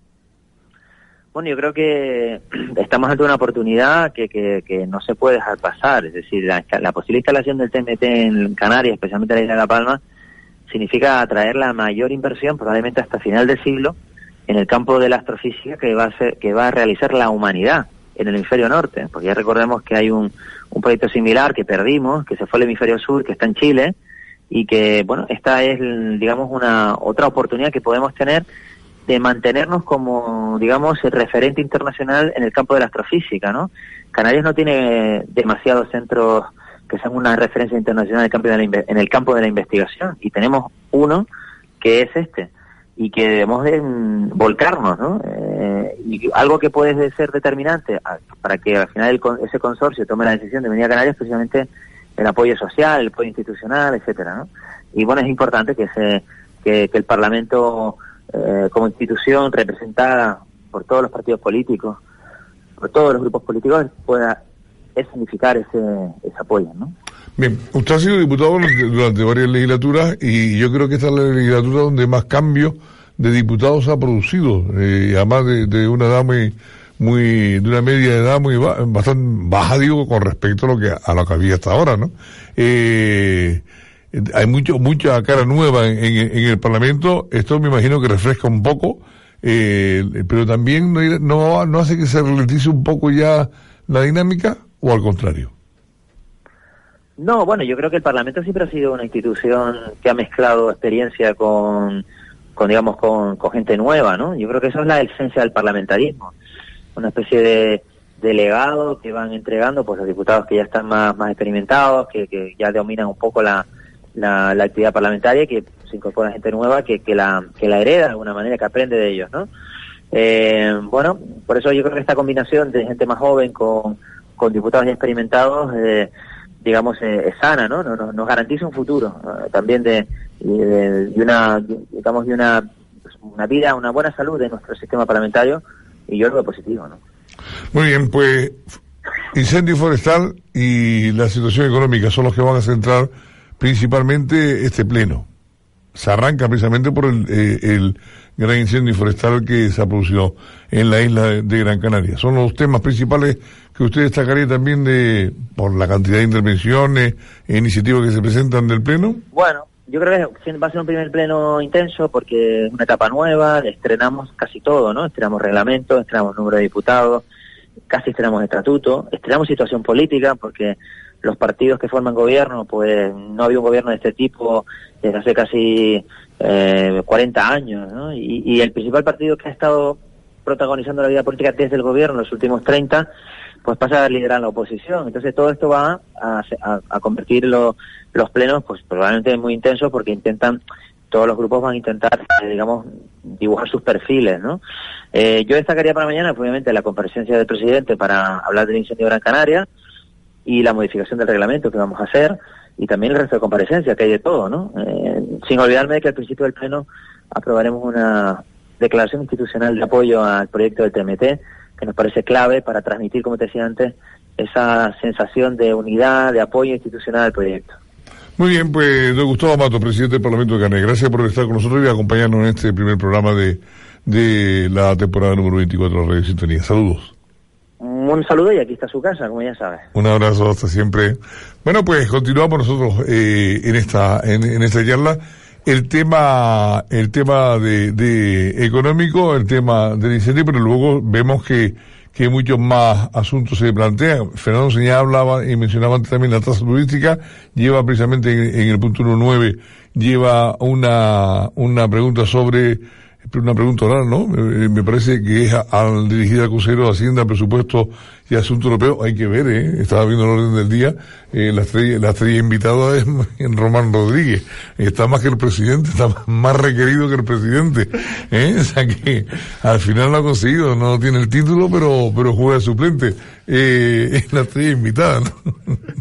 Bueno, yo creo que estamos ante una oportunidad que, que, que no se puede dejar pasar, es decir, la, la posible instalación del T M T en Canarias, especialmente en la isla de La Palma, significa atraer la mayor inversión, probablemente hasta final del siglo, en el campo de la astrofísica que va a ser, que va a realizar la humanidad en el hemisferio norte, porque ya recordemos que hay un, un proyecto similar que perdimos, que se fue al hemisferio sur, que está en Chile, y que, bueno, esta es, digamos, una otra oportunidad que podemos tener de mantenernos como, digamos, el referente internacional en el campo de la astrofísica, ¿no? Canarias no tiene demasiados centros que sean una referencia internacional en el campo de la, en el campo de la investigación, y tenemos uno que es este, y que debemos de mm, volcarnos, ¿no? Eh, y algo que puede ser determinante a, para que al final el, ese consorcio tome la decisión de venir a Canarias, precisamente el apoyo social, el apoyo institucional, etcétera, ¿no? Y bueno, es importante que se que, que el Parlamento, eh, como institución representada por todos los partidos políticos, por todos los grupos políticos, pueda significar ese, ese apoyo, ¿no? Bien, usted ha sido diputado durante varias legislaturas y yo creo que esta es la legislatura donde más cambios de diputados ha producido, eh, además de, de una edad muy, muy, de una media de edad muy baja, bastante baja, digo, con respecto a lo que a lo que había hasta ahora, ¿no? Eh, hay mucho, mucha cara nueva en, en, en el Parlamento. Esto me imagino que refresca un poco, eh, pero también no, no, no hace que se ralentice un poco ya la dinámica, ¿o al contrario? No, bueno, yo creo que el Parlamento siempre ha sido una institución que ha mezclado experiencia con, con digamos, con, con gente nueva, ¿no? Yo creo que eso es la esencia del parlamentarismo. Una especie de, de legado que van entregando pues los diputados que ya están más, más experimentados, que, que ya dominan un poco la, la, la actividad parlamentaria, que se incorpora gente nueva que, que, la, que la hereda de alguna manera, que aprende de ellos, ¿no? Eh, bueno, por eso yo creo que esta combinación de gente más joven con, con diputados ya experimentados, eh, digamos, eh, es sana, ¿no? Nos, nos garantiza un futuro, eh, también de, de, de una, digamos, de una, pues, una vida, una buena salud de nuestro sistema parlamentario, y yo lo veo positivo, ¿no? Muy bien, pues incendio forestal y la situación económica son los que van a centrar principalmente este pleno. Se arranca precisamente por el, eh, el gran incendio forestal que se ha producido en la isla de, de Gran Canaria. Son los temas principales que usted destacaría también de por la cantidad de intervenciones e iniciativas que se presentan del pleno. Bueno, yo creo que va a ser un primer pleno intenso porque es una etapa nueva, estrenamos casi todo, ¿no? Estrenamos reglamento, estrenamos número de diputados, casi estrenamos estatuto, estrenamos situación política porque los partidos que forman gobierno, pues no había un gobierno de este tipo desde hace casi eh, cuarenta años, ¿no? Y, y el principal partido que ha estado protagonizando la vida política desde el gobierno en los últimos treinta, pues pasa a liderar la oposición. Entonces todo esto va a, a, a convertir lo, los plenos, pues probablemente muy intensos porque intentan, todos los grupos van a intentar, eh, digamos, dibujar sus perfiles, ¿no? Eh, yo destacaría para mañana, obviamente, la comparecencia del presidente para hablar del incendio de Gran Canaria y la modificación del reglamento que vamos a hacer, y también el resto de comparecencias, que hay de todo, ¿no? Eh, sin olvidarme de que al principio del pleno aprobaremos una declaración institucional de apoyo al proyecto del T M T, que nos parece clave para transmitir, como te decía antes, esa sensación de unidad, de apoyo institucional al proyecto. Muy bien, pues don Gustavo Mato, presidente del Parlamento de Canarias, gracias por estar con nosotros y acompañarnos en este primer programa de, de la temporada número veinticuatro de Radio Sintonía. Saludos. Un saludo y aquí está su casa, como ya sabes. Un abrazo, hasta siempre. Bueno, pues continuamos nosotros eh, en esta en, en esta charla. El tema el tema de, de económico, el tema del incendio, pero luego vemos que que muchos más asuntos se plantean. Fernando Señá hablaba y mencionaba antes también la tasa turística, lleva precisamente en, en el punto uno punto nueve, lleva una una pregunta sobre, una pregunta oral, ¿no? Me, me parece que es al dirigida al consejero de Hacienda, Presupuesto y Asuntos Europeos. Hay que ver, ¿eh? Estaba viendo el orden del día, eh, la estrella, la estrella invitada es Román Rodríguez. Está más que el presidente, está más requerido que el presidente, ¿eh? O sea que al final lo ha conseguido, no tiene el título, pero, pero juega suplente. Eh, es la estrella invitada, ¿no?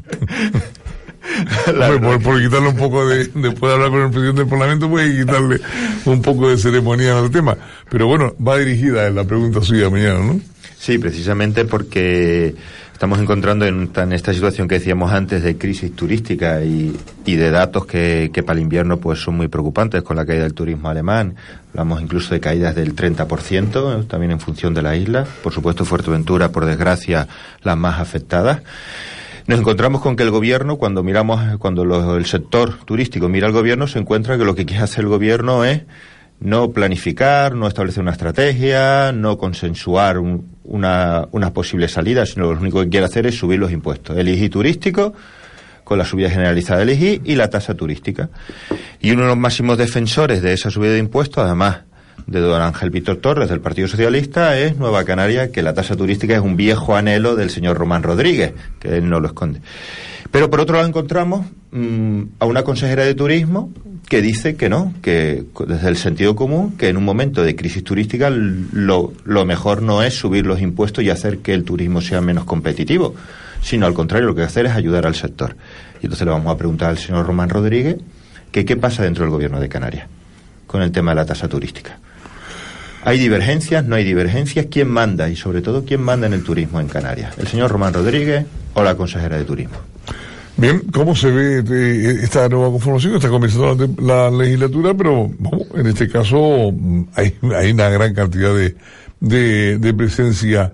Hombre, por, por quitarle un poco de, después de hablar con el presidente del Parlamento, puede quitarle un poco de ceremonia al tema. Pero bueno, va dirigida en la pregunta suya mañana, ¿no? Sí, precisamente porque estamos encontrando en, en esta situación que decíamos antes de crisis turística y, y de datos que, que para el invierno pues son muy preocupantes con la caída del turismo alemán. Hablamos incluso de caídas del treinta por ciento, también en función de la isla. Por supuesto, Fuerteventura, por desgracia, las más afectadas. Nos encontramos con que el gobierno, cuando miramos, cuando lo, el sector turístico mira al gobierno, se encuentra que lo que quiere hacer el gobierno es no planificar, no establecer una estrategia, no consensuar un, una, una posible salida, sino lo único que quiere hacer es subir los impuestos. El I G I turístico, con la subida generalizada del I G I y la tasa turística. Y uno de los máximos defensores de esa subida de impuestos, además de don Ángel Víctor Torres del Partido Socialista, es Nueva Canaria, que la tasa turística es un viejo anhelo del señor Román Rodríguez, que él no lo esconde. Pero por otro lado encontramos mmm, a una consejera de turismo que dice que no, que desde el sentido común, que en un momento de crisis turística lo, lo mejor no es subir los impuestos y hacer que el turismo sea menos competitivo, sino al contrario, lo que hay que hacer es ayudar al sector. Y entonces le vamos a preguntar al señor Román Rodríguez que qué pasa dentro del gobierno de Canarias con el tema de la tasa turística. ¿Hay divergencias? ¿No hay divergencias? ¿Quién manda? Y sobre todo, ¿quién manda en el turismo en Canarias? ¿El señor Román Rodríguez o la consejera de turismo? Bien, ¿cómo se ve eh, esta nueva conformación? Está comenzando la, la legislatura, pero vamos, en este caso hay, hay una gran cantidad de, de, de presencia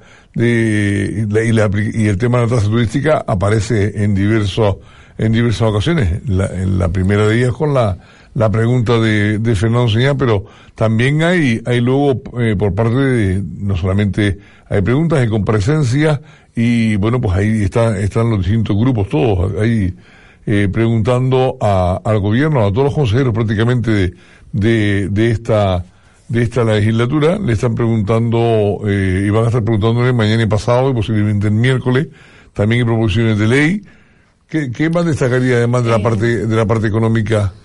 de, y, la, y el tema de la tasa turística aparece en diversos, en diversas ocasiones. La, en la primera de ellas con la la pregunta de, de Fernando Señá, pero también hay, hay luego, eh, por parte de, no solamente hay preguntas, hay comparecencias, y bueno, pues ahí está, están los distintos grupos, todos ahí, eh, preguntando a, al gobierno, a todos los consejeros prácticamente de, de, de esta, de esta legislatura, le están preguntando, eh, y van a estar preguntándole mañana y pasado, y posiblemente el miércoles, también hay proposiciones de ley. ¿Qué, qué más destacaría además de la parte, de la parte económica?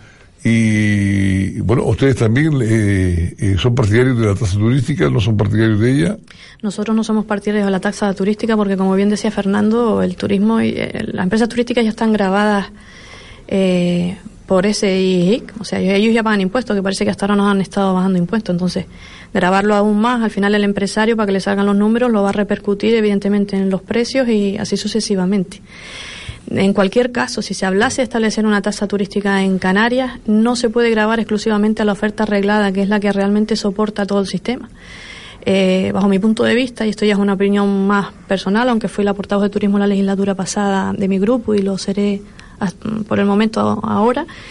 Y bueno, ¿ustedes también eh, eh, son partidarios de la tasa turística? ¿No son partidarios de ella? Nosotros no somos partidarios de la tasa turística porque, como bien decía Fernando, el turismo y eh, las empresas turísticas ya están grabadas eh, por ese I G I C. O sea, ellos ya pagan impuestos, que parece que hasta ahora nos han estado bajando impuestos. Entonces, grabarlo aún más, al final el empresario, para que le salgan los números, lo va a repercutir evidentemente en los precios y así sucesivamente. En cualquier caso, si se hablase de establecer una tasa turística en Canarias, no se puede gravar exclusivamente a la oferta arreglada, que es la que realmente soporta todo el sistema. Eh, bajo mi punto de vista, y esto ya es una opinión más personal, aunque fui la portavoz de turismo en la legislatura pasada de mi grupo y lo seré por el momento ahora,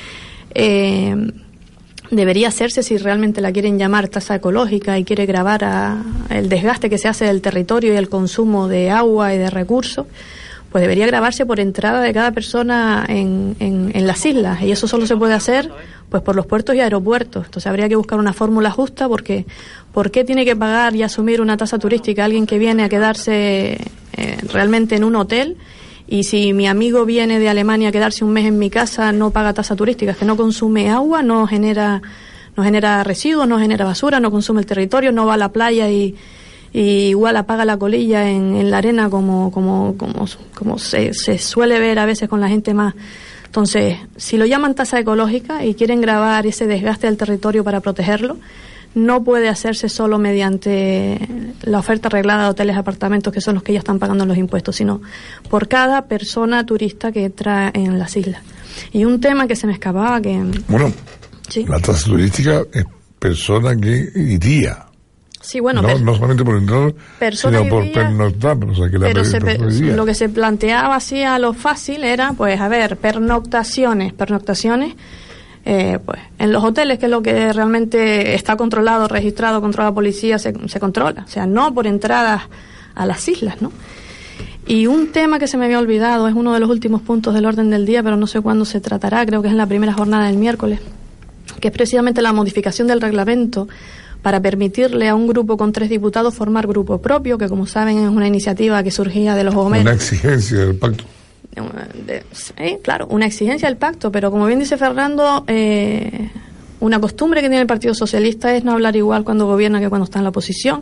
eh, debería hacerse si realmente la quieren llamar tasa ecológica y quiere gravar a el desgaste que se hace del territorio y el consumo de agua y de recursos, pues debería grabarse por entrada de cada persona en, en, en las islas, y eso solo se puede hacer pues por los puertos y aeropuertos. Entonces habría que buscar una fórmula justa, porque ¿por qué tiene que pagar y asumir una tasa turística alguien que viene a quedarse eh, realmente en un hotel? Y si mi amigo viene de Alemania a quedarse un mes en mi casa, no paga tasa turística, es que no consume agua, no genera no genera residuos, no genera basura, no consume el territorio, no va a la playa y, y igual apaga la colilla en, en la arena como como como, como se, se suele ver a veces con la gente más. Entonces, si lo llaman tasa ecológica y quieren gravar ese desgaste del territorio para protegerlo, no puede hacerse solo mediante la oferta arreglada de hoteles, apartamentos, que son los que ya están pagando los impuestos, sino por cada persona turista que entra en las islas. Y un tema que se me escapaba, que... Bueno, ¿sí? La tasa turística es persona que iría. Sí, bueno, no, per- no solamente por entrar, sino por pernoctar. O sea, que la pero se per- pe- lo que se planteaba así a lo fácil era, pues, a ver, pernoctaciones, pernoctaciones, eh, pues, en los hoteles, que es lo que realmente está controlado, registrado, controla la policía, se, se controla. O sea, no por entradas a las islas, ¿no? Y un tema que se me había olvidado, es uno de los últimos puntos del orden del día, pero no sé cuándo se tratará, creo que es en la primera jornada del miércoles, que es precisamente la modificación del reglamento para permitirle a un grupo con tres diputados formar grupo propio, que como saben es una iniciativa que surgía de los gomeros. Una exigencia del pacto. De, sí, claro, una exigencia del pacto, pero como bien dice Fernando, eh, una costumbre que tiene el Partido Socialista es no hablar igual cuando gobierna que cuando está en la oposición.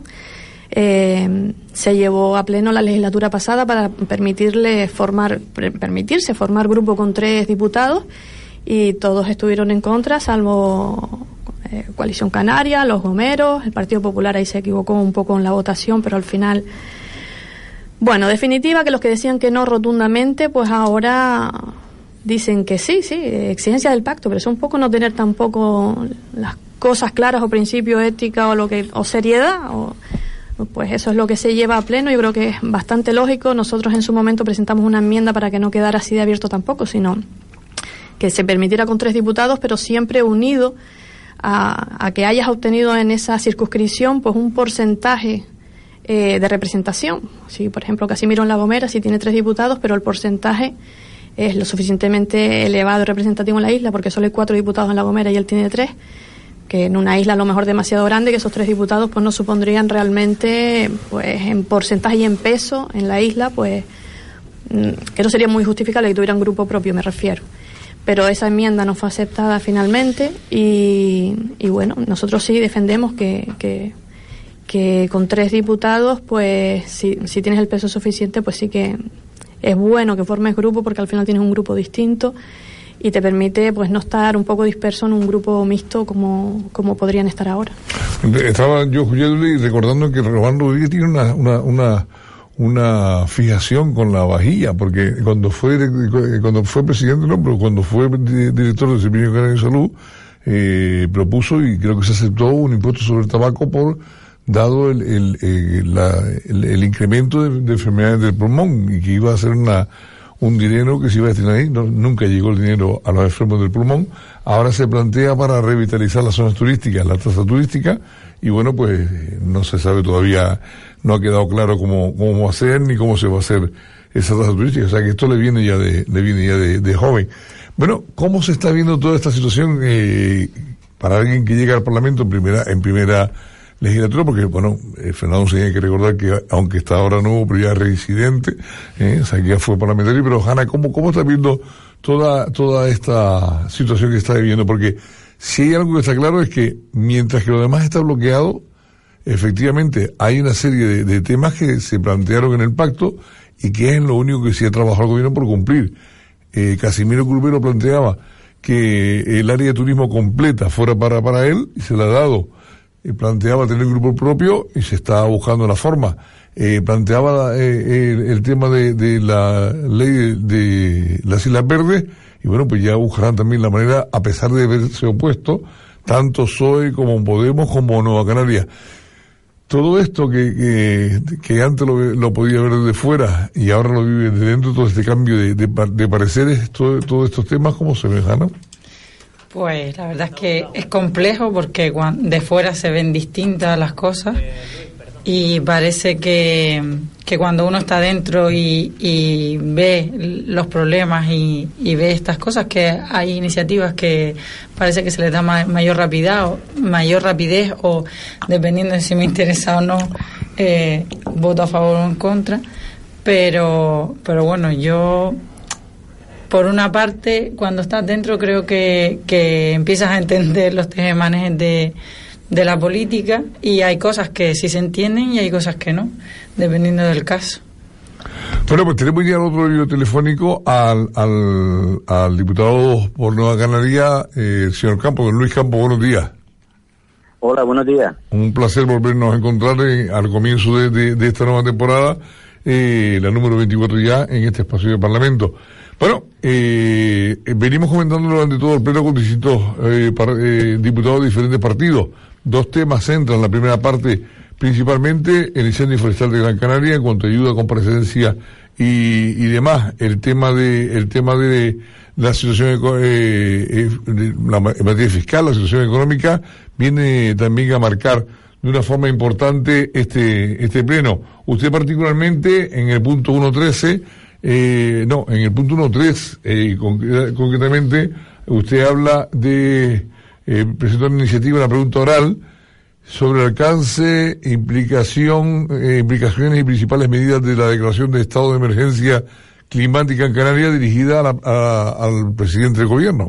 Eh, se llevó a pleno la legislatura pasada para permitirle formar, permitirse formar grupo con tres diputados, y todos estuvieron en contra, salvo eh, Coalición Canaria, los gomeros, el Partido Popular ahí se equivocó un poco en la votación, pero al final, bueno, definitiva que los que decían que no rotundamente, pues ahora dicen que sí, sí, exigencia del pacto, pero es un poco no tener tampoco las cosas claras o principios ética o lo que o seriedad, o pues eso es lo que se lleva a pleno. Yo creo que es bastante lógico. Nosotros en su momento presentamos una enmienda para que no quedara así de abierto tampoco, sino que se permitiera con tres diputados, pero siempre unido a, a que hayas obtenido en esa circunscripción pues un porcentaje eh, de representación. Si, por ejemplo, Casimiro en La Gomera sí tiene tres diputados, pero el porcentaje es lo suficientemente elevado y representativo en la isla, porque solo hay cuatro diputados en La Gomera y él tiene tres, que en una isla a lo mejor demasiado grande, que esos tres diputados pues no supondrían realmente, pues en porcentaje y en peso en la isla, pues que no sería muy justificable que tuvieran grupo propio, me refiero. Pero esa enmienda no fue aceptada finalmente, y, y bueno, nosotros sí defendemos que, que, que con tres diputados, pues si, si tienes el peso suficiente, pues sí que es bueno que formes grupo, porque al final tienes un grupo distinto y te permite pues no estar un poco disperso en un grupo mixto como, como podrían estar ahora. Estaba yo escuchándole y recordando que Román Rodríguez tiene una, una, una, una fijación con la vajilla, porque cuando fue cuando fue presidente, no, pero cuando fue director del Servicio Canario de Salud, eh, propuso, y creo que se aceptó, un impuesto sobre el tabaco por dado el el, el, la, el, el incremento de, de enfermedades del pulmón, y que iba a ser una un dinero que se iba a destinar ahí. No, nunca llegó el dinero a los enfermos del pulmón. Ahora se plantea para revitalizar las zonas turísticas, la tasa turística, y bueno, pues no se sabe todavía, no ha quedado claro cómo, cómo va a ser ni cómo se va a hacer esa tasa turística. O sea que esto le viene ya de, le viene ya de, de joven. Bueno, ¿cómo se está viendo toda esta situación eh, para alguien que llega al Parlamento en primera, en primera legislatura? Porque, bueno, eh, Fernando se tiene que recordar que, aunque está ahora nuevo, pero ya es residente, eh, o sea, que ya fue parlamentario. Pero, Hanna, ¿cómo, cómo está viendo toda, toda esta situación que está viviendo? Porque si hay algo que está claro es que, mientras que lo demás está bloqueado, efectivamente hay una serie de, de temas que se plantearon en el pacto y que es lo único que sí ha trabajado el gobierno por cumplir. Eh, Casimiro Curvelo planteaba que el área de turismo completa fuera para, para él, y se le ha dado. Eh, planteaba tener grupo propio y se está buscando la forma. Eh, planteaba eh, el, el tema de, de la ley de, de las Islas Verdes, y bueno, pues ya buscarán también la manera, a pesar de haberse opuesto, tanto P S O E como Podemos como Nueva Canarias. Todo esto que, que, que antes lo, lo podía ver desde fuera y ahora lo vive desde dentro, todo este cambio de, de, de pareceres, todo, todos estos temas, ¿cómo se ven, Hanna? Pues la verdad es que es complejo porque de fuera se ven distintas las cosas y parece que, que cuando uno está dentro y, y ve los problemas y, y ve estas cosas, que hay iniciativas que parece que se les da ma- mayor rapidez o, mayor rapidez o dependiendo de si me interesa o no, eh, voto a favor o en contra, pero, pero bueno, yo... Por una parte, cuando estás dentro creo que, que empiezas a entender los tejemanejes de, de la política y hay cosas que sí se entienden y hay cosas que no, dependiendo del caso. Bueno, pues tenemos ya el otro video telefónico al, al, al diputado por Nueva Canaria, eh, el señor Campos, don Luis Campos, buenos días. Hola, buenos días. Un placer volvernos a encontrar eh, al comienzo de, de, de esta nueva temporada, eh, la número veinticuatro ya, en este espacio de Parlamento. Bueno, eh, venimos comentando durante todo el pleno con distintos eh, par, eh, diputados de diferentes partidos. Dos temas centran la primera parte, principalmente el incendio forestal de Gran Canaria en cuanto a ayuda con presencia y, y demás. El tema de el tema de la situación eh, de la materia fiscal, la situación económica, viene también a marcar de una forma importante este este pleno. Usted particularmente en el punto uno trece. Eh, no, en el punto uno punto tres, eh, concre- concretamente, usted habla de eh, presentar una iniciativa, una pregunta oral sobre el alcance, implicación, eh, implicaciones y principales medidas de la declaración de estado de emergencia climática en Canarias dirigida a la, a, al presidente del gobierno.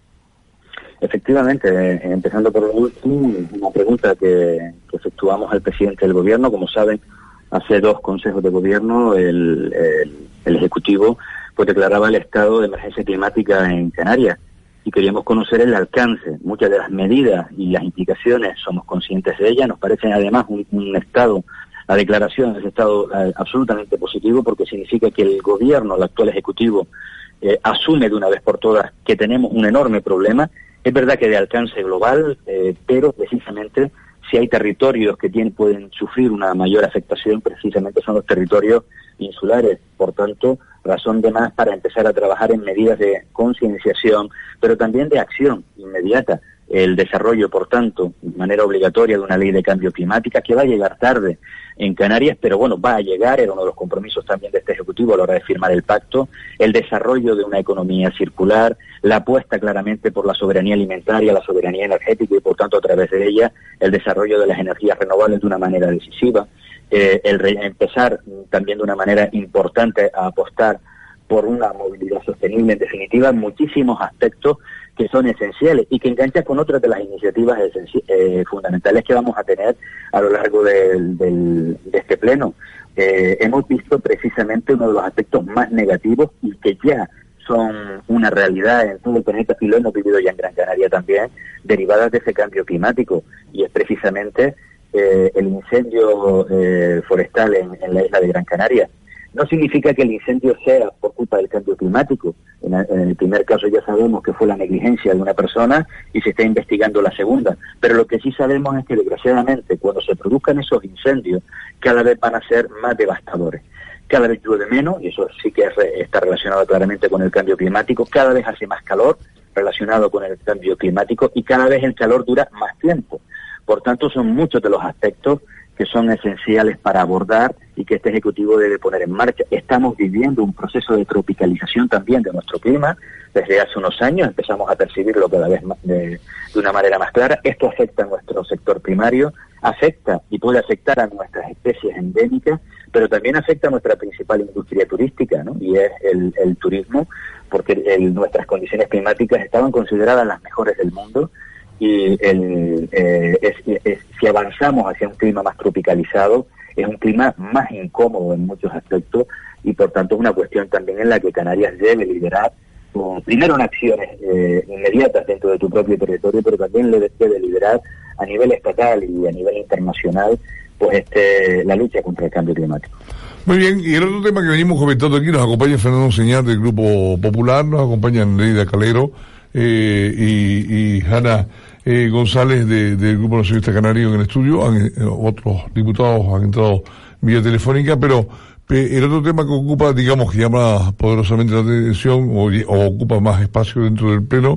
Efectivamente, eh, empezando por lo último, una pregunta que, que efectuamos al presidente del gobierno. Como saben, hace dos consejos de gobierno el, el, el Ejecutivo pues declaraba el estado de emergencia climática en Canarias y queríamos conocer el alcance. Muchas de las medidas y las implicaciones somos conscientes de ellas. Nos parece además un, un estado, la declaración de ese estado eh, absolutamente positivo, porque significa que el gobierno, el actual Ejecutivo, eh, asume de una vez por todas que tenemos un enorme problema. Es verdad que de alcance global, eh, pero precisamente si hay territorios que tienen, pueden sufrir una mayor afectación, precisamente son los territorios insulares. Por tanto, razón de más para empezar a trabajar en medidas de concienciación, pero también de acción inmediata. El desarrollo, por tanto, de manera obligatoria de una ley de cambio climático que va a llegar tarde en Canarias, pero bueno, va a llegar, era uno de los compromisos también de este Ejecutivo a la hora de firmar el pacto, el desarrollo de una economía circular, la apuesta claramente por la soberanía alimentaria, la soberanía energética y por tanto a través de ella el desarrollo de las energías renovables de una manera decisiva, eh, el re- empezar también de una manera importante a apostar por una movilidad sostenible, en definitiva, muchísimos aspectos que son esenciales y que enganchan con otras de las iniciativas esenci- eh, fundamentales que vamos a tener a lo largo del, del, de este pleno. Eh, hemos visto precisamente uno de los aspectos más negativos y que ya son una realidad en todo el planeta y lo hemos vivido ya en Gran Canaria también, derivadas de ese cambio climático, y es precisamente eh, el incendio eh, forestal en, en la isla de Gran Canaria. No significa que el incendio sea por culpa del cambio climático. En, en el primer caso ya sabemos que fue la negligencia de una persona y se está investigando la segunda. Pero lo que sí sabemos es que, desgraciadamente, cuando se produzcan esos incendios, cada vez van a ser más devastadores. Cada vez llueve menos, y eso sí que es, está relacionado claramente con el cambio climático. Cada vez hace más calor, relacionado con el cambio climático, y cada vez el calor dura más tiempo. Por tanto, son muchos de los aspectos que son esenciales para abordar y que este Ejecutivo debe poner en marcha. Estamos viviendo un proceso de tropicalización también de nuestro clima. Desde hace unos años empezamos a percibirlo cada vez más de, de una manera más clara. Esto afecta a nuestro sector primario, afecta y puede afectar a nuestras especies endémicas, pero también afecta a nuestra principal industria turística, ¿no? Y es el, el turismo, porque el, nuestras condiciones climáticas estaban consideradas las mejores del mundo. Y el, eh, es, es, si avanzamos hacia un clima más tropicalizado, es un clima más incómodo en muchos aspectos y por tanto es una cuestión también en la que Canarias debe liderar, con, primero en acciones eh, inmediatas dentro de tu propio territorio, pero también debe, debe liderar a nivel estatal y a nivel internacional pues este la lucha contra el cambio climático. Muy bien, y el otro tema que venimos comentando aquí, nos acompaña Fernando Señal del Grupo Popular, nos acompaña Nereida Calero eh, y, y Hanna Eh, González de, del Grupo Nacionalista Canario en el estudio. Han, eh, otros diputados han entrado vía telefónica, pero eh, el otro tema que ocupa, digamos, que llama poderosamente la atención o, o ocupa más espacio dentro del pleno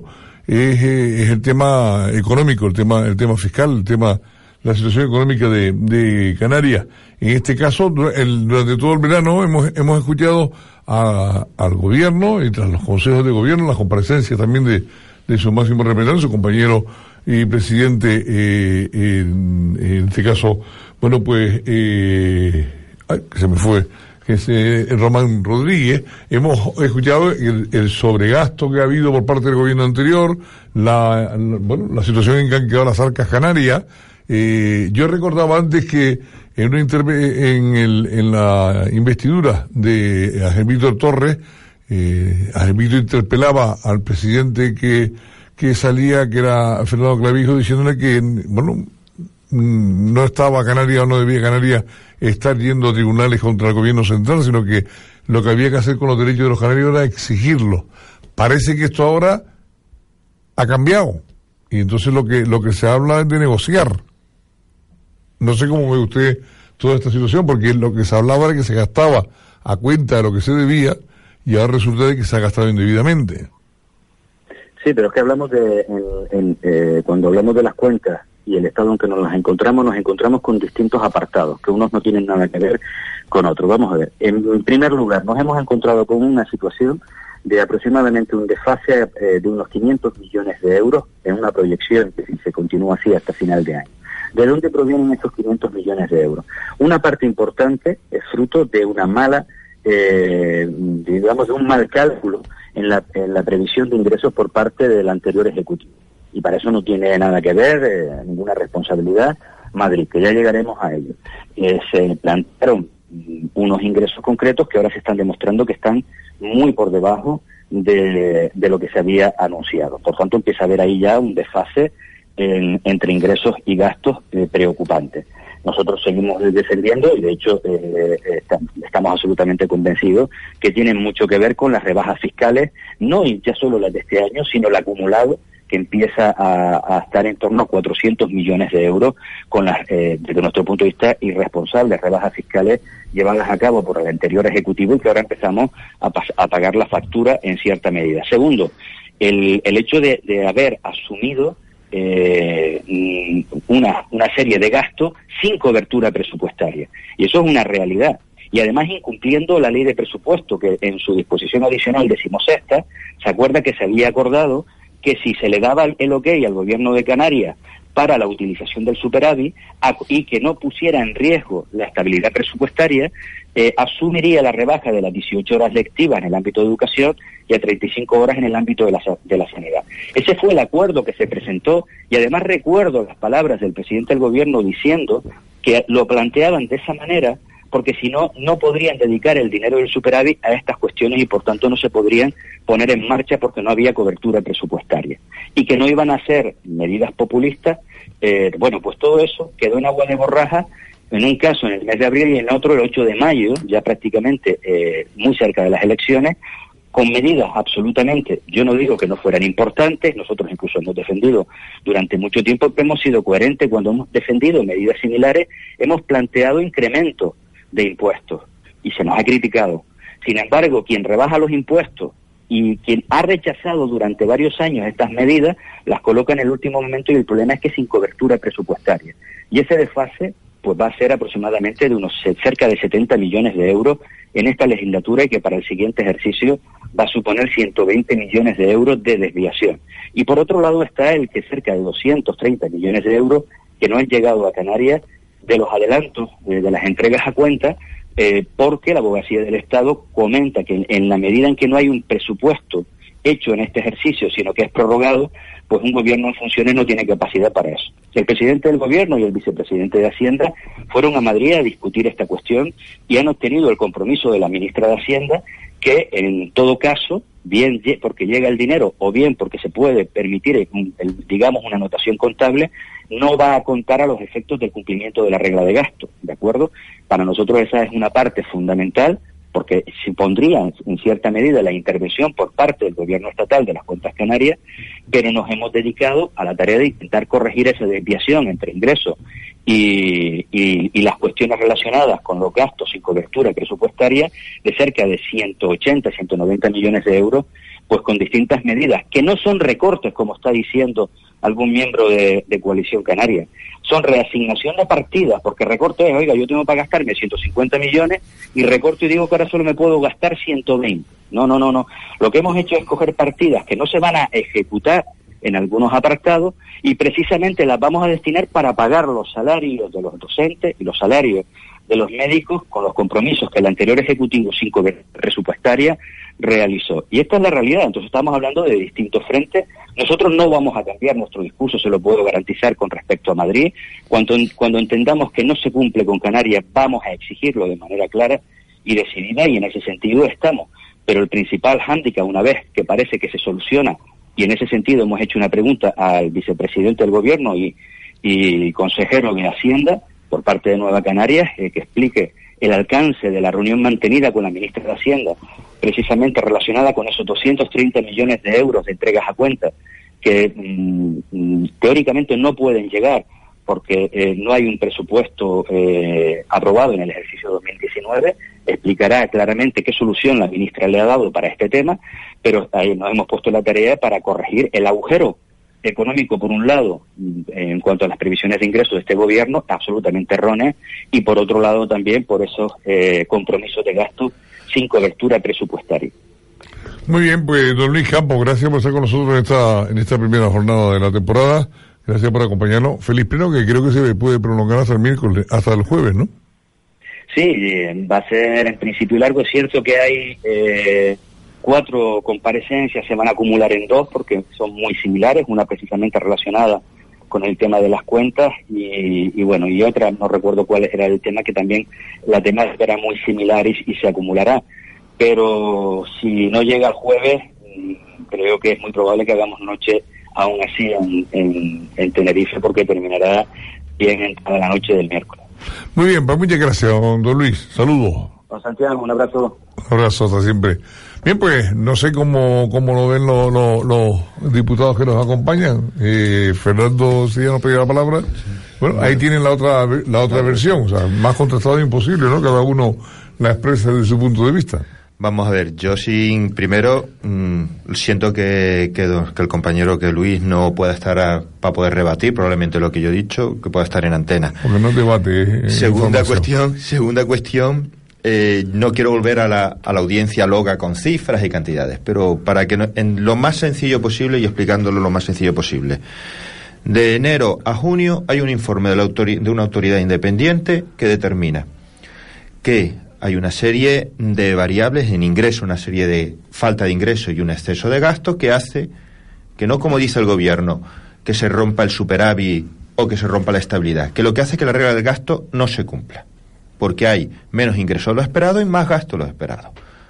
es, es el tema económico, el tema, el tema fiscal, el tema, la situación económica de, de Canarias. En este caso, el, durante todo el verano hemos, hemos escuchado a, al gobierno y tras los consejos de gobierno, las comparecencias también de, de su máximo representante, su compañero y presidente, eh, en, en este caso, bueno, pues, eh, ay, que se me fue, que es eh, Román Rodríguez. Hemos escuchado el, el sobregasto que ha habido por parte del gobierno anterior, la, la bueno, la situación en que han quedado las arcas canarias. Eh, yo recordaba antes que en una interve en, el, en la investidura de Ángel Víctor Torres, eh, Ángel Víctor interpelaba al presidente que, que salía, que era Fernando Clavijo, diciéndole que, bueno, no estaba Canarias o no debía Canarias estar yendo a tribunales contra el gobierno central, sino que lo que había que hacer con los derechos de los canarios era exigirlos. Parece que esto ahora ha cambiado y entonces lo que lo que se habla es de negociar. No sé cómo ve usted toda esta situación, porque lo que se hablaba era que se gastaba a cuenta de lo que se debía y ahora resulta de que se ha gastado indebidamente. Sí, pero es que hablamos de, en, en, eh, cuando hablamos de las cuentas y el estado en que nos las encontramos, nos encontramos con distintos apartados, que unos no tienen nada que ver con otros. Vamos a ver, en primer lugar, nos hemos encontrado con una situación de aproximadamente un desfase eh, de unos quinientos millones de euros en una proyección que si se continúa así hasta final de año. ¿De dónde provienen esos quinientos millones de euros? Una parte importante es fruto de una mala, eh, digamos, de un mal cálculo en la, en la previsión de ingresos por parte del anterior Ejecutivo. Y para eso no tiene nada que ver, eh, ninguna responsabilidad, Madrid, que ya llegaremos a ello. Eh, se plantearon unos ingresos concretos que ahora se están demostrando que están muy por debajo de, de lo que se había anunciado. Por tanto, empieza a haber ahí ya un desfase En, entre ingresos y gastos eh, preocupantes. Nosotros seguimos defendiendo y de hecho eh, estamos absolutamente convencidos que tienen mucho que ver con las rebajas fiscales, no ya solo las de este año, sino el acumulado que empieza a, a estar en torno a cuatrocientos millones de euros con las, eh, desde nuestro punto de vista, irresponsables rebajas fiscales llevadas a cabo por el anterior Ejecutivo y que ahora empezamos a, a pagar la factura en cierta medida. Segundo, el, el hecho de, de haber asumido Eh, una, una serie de gastos sin cobertura presupuestaria. Y eso es una realidad. Y además incumpliendo la ley de presupuesto, que en su disposición adicional decimosexta, se acuerda que se había acordado que si se le daba el ok al gobierno de Canarias para la utilización del superávit y que no pusiera en riesgo la estabilidad presupuestaria, eh, asumiría la rebaja de las dieciocho horas lectivas en el ámbito de educación y a treinta y cinco horas en el ámbito de la, de la sanidad. Ese fue el acuerdo que se presentó y además recuerdo las palabras del presidente del gobierno diciendo que lo planteaban de esa manera porque si no, no podrían dedicar el dinero del superávit a estas cuestiones y por tanto no se podrían poner en marcha porque no había cobertura presupuestaria. Y que no iban a ser medidas populistas, eh, bueno, pues todo eso quedó en agua de borraja, en un caso en el mes de abril y en otro el ocho de mayo, ya prácticamente eh, muy cerca de las elecciones, con medidas absolutamente, yo no digo que no fueran importantes, nosotros incluso hemos defendido durante mucho tiempo que hemos sido coherentes cuando hemos defendido medidas similares, hemos planteado incrementos de impuestos y se nos ha criticado. Sin embargo, quien rebaja los impuestos y quien ha rechazado durante varios años estas medidas, las coloca en el último momento y el problema es que sin cobertura presupuestaria. Y ese desfase pues va a ser aproximadamente de unos cerca de setenta millones de euros en esta legislatura y que para el siguiente ejercicio va a suponer ciento veinte millones de euros de desviación. Y por otro lado está el que cerca de doscientos treinta millones de euros que no han llegado a Canarias de los adelantos eh, de las entregas a cuenta, eh, porque la Abogacía del Estado comenta que en, en la medida en que no hay un presupuesto hecho en este ejercicio, sino que es prorrogado, pues un gobierno en funciones no tiene capacidad para eso. El presidente del gobierno y el vicepresidente de Hacienda fueron a Madrid a discutir esta cuestión y han obtenido el compromiso de la ministra de Hacienda que en todo caso, bien porque llega el dinero o bien porque se puede permitir, el, el, digamos, una anotación contable, no va a contar a los efectos del cumplimiento de la regla de gasto, ¿de acuerdo? Para nosotros esa es una parte fundamental porque supondría en cierta medida la intervención por parte del gobierno estatal de las cuentas canarias, pero nos hemos dedicado a la tarea de intentar corregir esa desviación entre ingresos y, y, y las cuestiones relacionadas con los gastos y cobertura presupuestaria de cerca de ciento ochenta, ciento noventa millones de euros pues con distintas medidas, que no son recortes, como está diciendo algún miembro de, de Coalición Canaria, son reasignación de partidas, porque recorte es, oiga, yo tengo para gastarme ciento cincuenta millones y recorto y digo que ahora solo me puedo gastar ciento veinte. No, no, no, no. Lo que hemos hecho es coger partidas que no se van a ejecutar en algunos apartados y precisamente las vamos a destinar para pagar los salarios de los docentes y los salarios de los médicos con los compromisos que el anterior Ejecutivo sin cobertura presupuestaria realizó. Y esta es la realidad. Entonces estamos hablando de distintos frentes. Nosotros no vamos a cambiar nuestro discurso, se lo puedo garantizar, con respecto a Madrid. Cuando, cuando entendamos que no se cumple con Canarias, vamos a exigirlo de manera clara y decidida, y en ese sentido estamos. Pero el principal hándicap, una vez que parece que se soluciona, y en ese sentido hemos hecho una pregunta al vicepresidente del Gobierno y, y consejero de Hacienda por parte de Nueva Canarias, eh, que explique el alcance de la reunión mantenida con la ministra de Hacienda, precisamente relacionada con esos doscientos treinta millones de euros de entregas a cuenta, que mmm, teóricamente no pueden llegar porque eh, no hay un presupuesto eh, aprobado en el ejercicio dos mil diecinueve, explicará claramente qué solución la ministra le ha dado para este tema, pero ahí nos hemos puesto la tarea para corregir el agujero económico, por un lado, en cuanto a las previsiones de ingresos de este gobierno, absolutamente erróneas, y por otro lado también por esos eh, compromisos de gasto sin cobertura presupuestaria. Muy bien, pues don Luis Campos, gracias por estar con nosotros en esta, en esta primera jornada de la temporada. Gracias por acompañarnos. Feliz pleno, que creo que se puede prolongar hasta el miércoles, hasta el jueves, ¿no? Sí, va a ser en principio largo. Es cierto que hay eh, cuatro comparecencias, se van a acumular en dos porque son muy similares, una precisamente relacionada con el tema de las cuentas y, y bueno, y otra, no recuerdo cuál era el tema, que también la temática era muy similar y, y se acumulará. Pero si no llega el jueves, creo que es muy probable que hagamos noche aún así en, en, en Tenerife, porque terminará bien entrada la noche del miércoles. Muy bien, pues muchas gracias, don Luis. Saludos. Don Santiago, un abrazo. Un abrazo hasta siempre. Bien, pues no sé cómo, cómo lo ven los, los, los diputados que nos acompañan. Eh, Fernando, si ya nos pedía la palabra. Bueno, ahí tienen la otra la otra versión, o sea, más contrastado imposible, ¿no? Cada uno la expresa desde su punto de vista. Vamos a ver, yo sin primero mmm, siento que, que, que el compañero, que Luis, no pueda estar a, para poder rebatir probablemente lo que yo he dicho, que pueda estar en antena. Porque no debate. Eh, segunda información. cuestión, segunda cuestión, eh, no quiero volver a la, a la audiencia loca con cifras y cantidades, pero para que no, en lo más sencillo posible y explicándolo lo más sencillo posible. De enero a junio hay un informe de, la autori- de una autoridad independiente que determina que hay una serie de variables en ingreso, una serie de falta de ingreso y un exceso de gasto que hace que no, como dice el gobierno, que se rompa el superávit o que se rompa la estabilidad, que lo que hace es que la regla del gasto no se cumpla, porque hay menos ingreso de lo esperado y más gasto de lo esperado.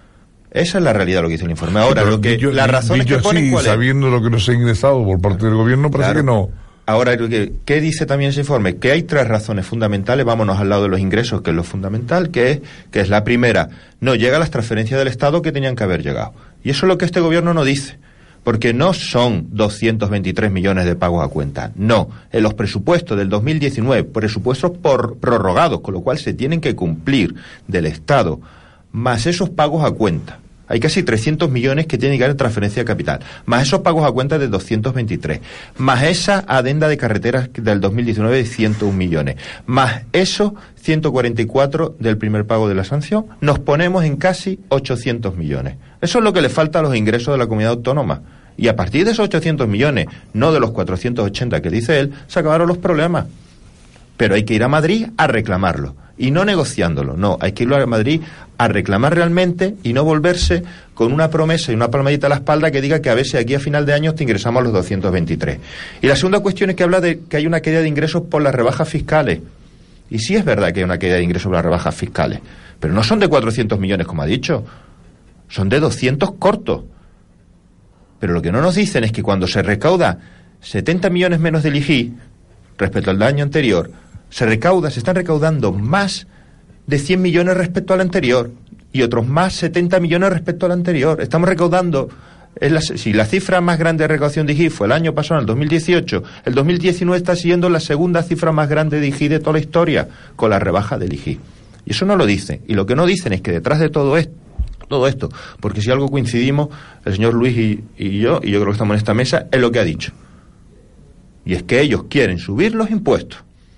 Esa es la realidad, lo que dice el informe. Ahora, sí, lo que dicho, las razones que ponen, ¿cuál es? Sabiendo lo que nos ha ingresado por parte del gobierno, parece claro que no. Ahora, ¿qué dice también ese informe? Que hay tres razones fundamentales. Vámonos al lado de los ingresos, que es lo fundamental, que es que es la primera, no llega las transferencias del Estado que tenían que haber llegado. Y eso es lo que este gobierno no dice, porque no son doscientos veintitrés millones de pagos a cuenta. No, en los presupuestos del dos mil diecinueve, presupuestos por prorrogados, con lo cual se tienen que cumplir del Estado, más esos pagos a cuenta. Hay casi trescientos millones que tienen que haber transferencia de capital, más esos pagos a cuenta de doscientos veintitrés, más esa adenda de carreteras del dos mil diecinueve de ciento un millones, más esos ciento cuarenta y cuatro del primer pago de la sanción, nos ponemos en casi ochocientos millones. Eso es lo que le falta a los ingresos de la comunidad autónoma. Y a partir de esos ochocientos millones, no de los cuatrocientos ochenta que dice él, se acabaron los problemas. Pero hay que ir a Madrid a reclamarlo. Y no negociándolo, no, hay que ir a Madrid a reclamar realmente y no volverse con una promesa y una palmadita a la espalda que diga que a ver si aquí a final de año te ingresamos a los doscientos veintitrés. Y la segunda cuestión es que habla de que hay una caída de ingresos por las rebajas fiscales. Y sí es verdad que hay una caída de ingresos por las rebajas fiscales, pero no son de cuatrocientos millones, como ha dicho, son de doscientos cortos. Pero lo que no nos dicen es que cuando se recauda setenta millones menos del I G I respecto al año anterior, se recauda, se están recaudando más de cien millones respecto al anterior y otros más setenta millones respecto al anterior. Estamos recaudando, es la, si la cifra más grande de recaudación de I G I fue el año pasado, en el dos mil dieciocho, el dos mil diecinueve está siendo la segunda cifra más grande de I G I de toda la historia, con la rebaja del I G I. Y eso no lo dicen. Y lo que no dicen es que detrás de todo esto Todo esto, porque si algo coincidimos, el señor Luis y, y yo, y yo creo que estamos en esta mesa, es lo que ha dicho. Y es que ellos quieren subir los impuestos.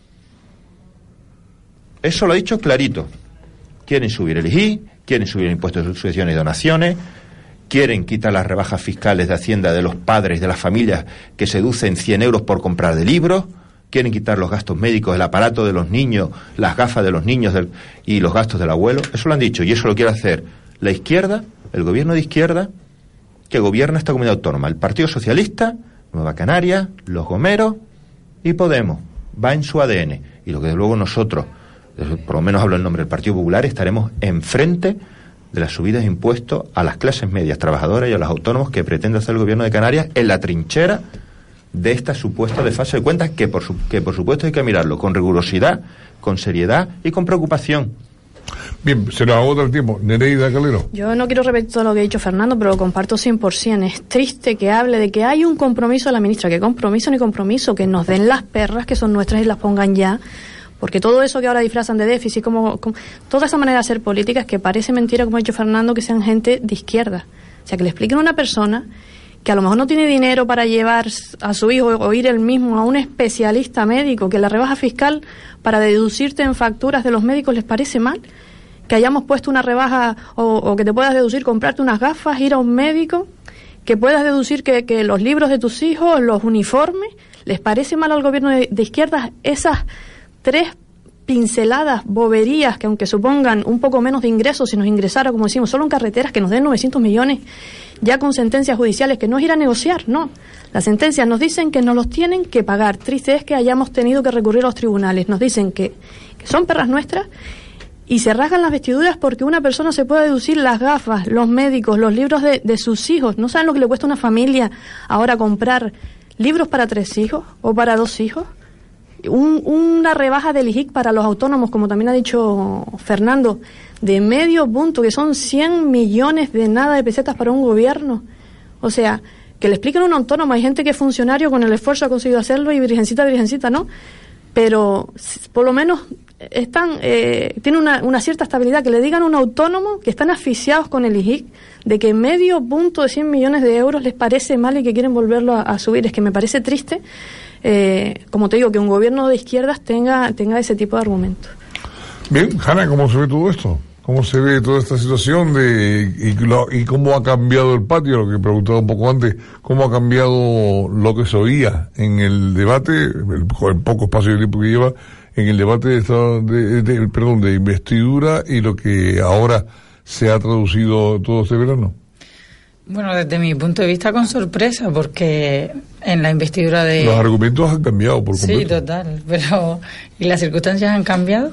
Eso lo ha dicho clarito. Quieren subir el I G I, quieren subir el impuesto de sucesiones y donaciones, quieren quitar las rebajas fiscales de Hacienda de los padres, de las familias que seducen cien euros por comprar de libros, quieren quitar los gastos médicos, el aparato de los niños, las gafas de los niños del, y los gastos del abuelo. Eso lo han dicho y eso lo quiere hacer la izquierda, el gobierno de izquierda que gobierna esta comunidad autónoma, el Partido Socialista, Nueva Canarias, los Gomeros y Podemos. Va en su A D N. Y lo que de luego nosotros, por lo menos hablo en nombre del Partido Popular, estaremos enfrente de las subidas de impuestos a las clases medias trabajadoras y a los autónomos que pretende hacer el gobierno de Canarias en la trinchera de esta supuesta desfase de cuentas que por, su, que por supuesto hay que mirarlo con rigurosidad, con seriedad y con preocupación. Bien, se nos agota el tiempo. Nereida Calero. Yo no quiero repetir todo lo que ha dicho Fernando, pero lo comparto cien por ciento. Es triste que hable de que hay un compromiso de la ministra. ¿Qué compromiso ni compromiso? Que nos den las perras que son nuestras y las pongan ya. Porque todo eso que ahora disfrazan de déficit, como, como toda esa manera de hacer política, es que parece mentira, como ha dicho Fernando, que sean gente de izquierda. O sea, que le expliquen a una persona que a lo mejor no tiene dinero para llevar a su hijo o ir él mismo a un especialista médico, que la rebaja fiscal para deducirte en facturas de los médicos les parece mal, que hayamos puesto una rebaja o, o que te puedas deducir comprarte unas gafas, ir a un médico, que puedas deducir que, que los libros de tus hijos, los uniformes, les parece mal al gobierno de, de izquierdas esas tres pinceladas, boberías, que aunque supongan un poco menos de ingresos, si nos ingresara, como decimos, solo en carreteras, que nos den novecientos millones, ya con sentencias judiciales, que no es ir a negociar, no. Las sentencias nos dicen que nos los tienen que pagar. Triste es que hayamos tenido que recurrir a los tribunales. Nos dicen que, que son perras nuestras y se rasgan las vestiduras porque una persona se puede deducir las gafas, los médicos, los libros de, de sus hijos. ¿No saben lo que le cuesta a una familia ahora comprar libros para tres hijos o para dos hijos? Un, una rebaja del I G I C para los autónomos, como también ha dicho Fernando, de medio punto, que son cien millones de nada de pesetas para un gobierno. O sea, que le expliquen a un autónomo, hay gente que es funcionario, con el esfuerzo ha conseguido hacerlo y virgencita, virgencita, ¿no? Pero por lo menos están eh, tiene una, una cierta estabilidad, que le digan a un autónomo que están asfixiados con el I G I C, de que medio punto de cien millones de euros les parece mal y que quieren volverlo a, a subir. Es que me parece triste, eh, como te digo, que un gobierno de izquierdas tenga, tenga ese tipo de argumentos. Bien, Hanna, ¿cómo se ve todo esto? ¿Cómo se ve toda esta situación de y, lo, y cómo ha cambiado el patio? Lo que preguntaba un poco antes, ¿cómo ha cambiado lo que se oía en el debate, el, el poco espacio de tiempo que lleva, en el debate de, estado de, de, perdón, de investidura y lo que ahora se ha traducido todo este verano? Bueno, desde mi punto de vista con sorpresa, porque en la investidura de... Los argumentos han cambiado por completo. Sí, total, pero... ¿Y las circunstancias han cambiado?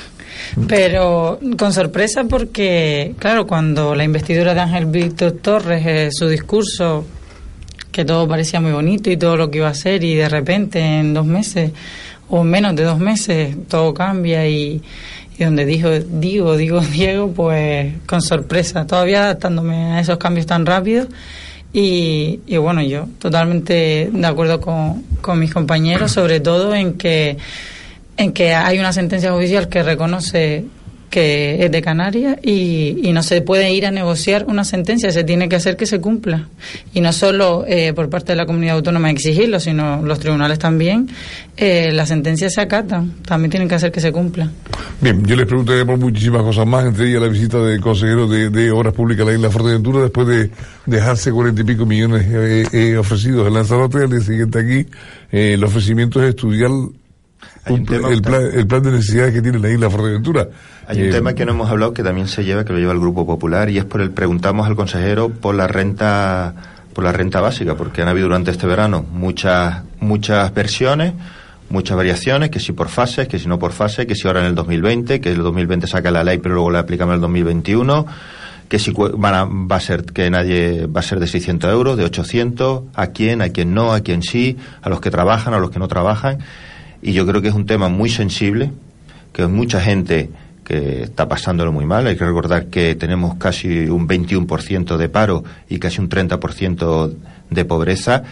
Pero con sorpresa porque, claro, cuando la investidura de Ángel Víctor Torres, eh, su discurso, que todo parecía muy bonito y todo lo que iba a hacer, y de repente en dos meses, o menos de dos meses, todo cambia y... Y donde dijo, digo, digo, Diego, pues con sorpresa, todavía adaptándome a esos cambios tan rápidos. Y, y bueno, yo totalmente de acuerdo con, con mis compañeros, sobre todo en que, en que hay una sentencia judicial que reconoce que es de Canarias y, y no se puede ir a negociar una sentencia, se tiene que hacer que se cumpla. Y no solo eh, por parte de la comunidad autónoma exigirlo, sino los tribunales también. Eh, las sentencias se acatan, también tienen que hacer que se cumpla. Bien, yo les preguntaré por muchísimas cosas más, entre ellas la visita del consejero de, de Obras Públicas a la isla Fuerteventura, después de dejarse cuarenta y pico millones eh, eh, ofrecidos en Lanzarote. Al día siguiente aquí, eh, el ofrecimiento es estudiar un, el, plan, el plan de necesidades que tiene la isla Fuerteventura. Hay un eh, tema que no hemos hablado que también se lleva, que lo lleva el Grupo Popular, y es por el preguntamos al consejero por la renta por la renta básica, porque han habido durante este verano muchas muchas versiones, muchas variaciones, que si por fases, que si no por fases, que si ahora en el dos mil veinte, que el dos mil veinte saca la ley pero luego la aplicamos en el dos mil veintiuno, que si van a, va a ser que nadie va a ser de seiscientos euros, de ochocientos, a quién, a quién no, a quién sí, a los que trabajan, a los que no trabajan. Y yo creo que es un tema muy sensible, que mucha gente que está pasándolo muy mal. Hay que recordar que tenemos casi un veintiuno por ciento de paro y casi un treinta por ciento de pobreza,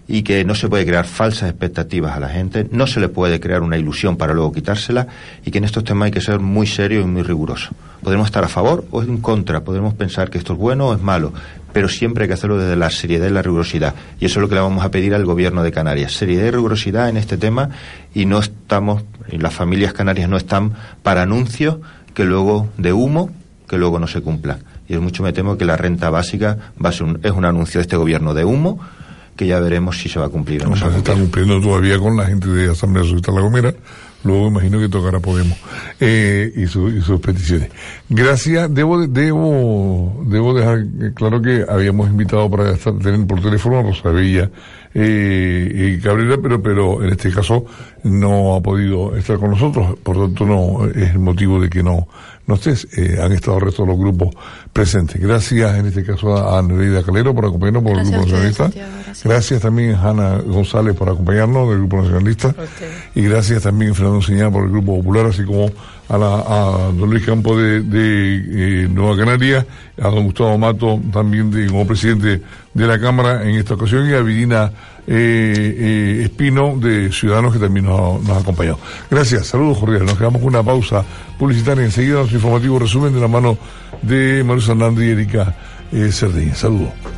y que no se puede crear falsas expectativas a la gente, no se le puede crear una ilusión para luego quitársela, y que en estos temas hay que ser muy serio y muy riguroso. Podremos estar a favor o en contra, podremos pensar que esto es bueno o es malo, pero siempre hay que hacerlo desde la seriedad y la rigurosidad, y eso es lo que le vamos a pedir al gobierno de Canarias, seriedad y rigurosidad en este tema, y no estamos, y las familias canarias no están para anuncios que luego de humo, que luego no se cumplan. Y es mucho me temo que la renta básica va a ser un, es un anuncio de este gobierno de humo, que ya veremos si se va a cumplir o no, no se va a cumplir. Se está cumpliendo todavía con la gente de Asamblea Socialista La Gomera, luego imagino que tocará Podemos eh, y, su, y sus peticiones. Gracias. Debo debo debo dejar claro que habíamos invitado para estar, tener por teléfono a Rosa Bella eh, y Cabrera, pero pero en este caso no ha podido estar con nosotros, por tanto no es el motivo de que no no estés. Eh, han estado el resto de los grupos presentes. Gracias en este caso a Nereida Calero por acompañarnos por el Grupo Nacionalista. Gracias. Gracias también a Hanna González por acompañarnos del Grupo Nacionalista. Y gracias también a Fernando Señal por el Grupo Popular, así como a, la, a don Luis Campos de, de eh, Nueva Canaria, a don Gustavo Mato también de, como presidente de la Cámara en esta ocasión, y a Virina eh, eh, Espino de Ciudadanos, que también nos, nos ha acompañado. Gracias, saludos cordiales. Nos quedamos con una pausa publicitaria. Enseguida nuestro informativo resumen de la mano de María Hernández y Erika eh, Cerdeña. Saludos.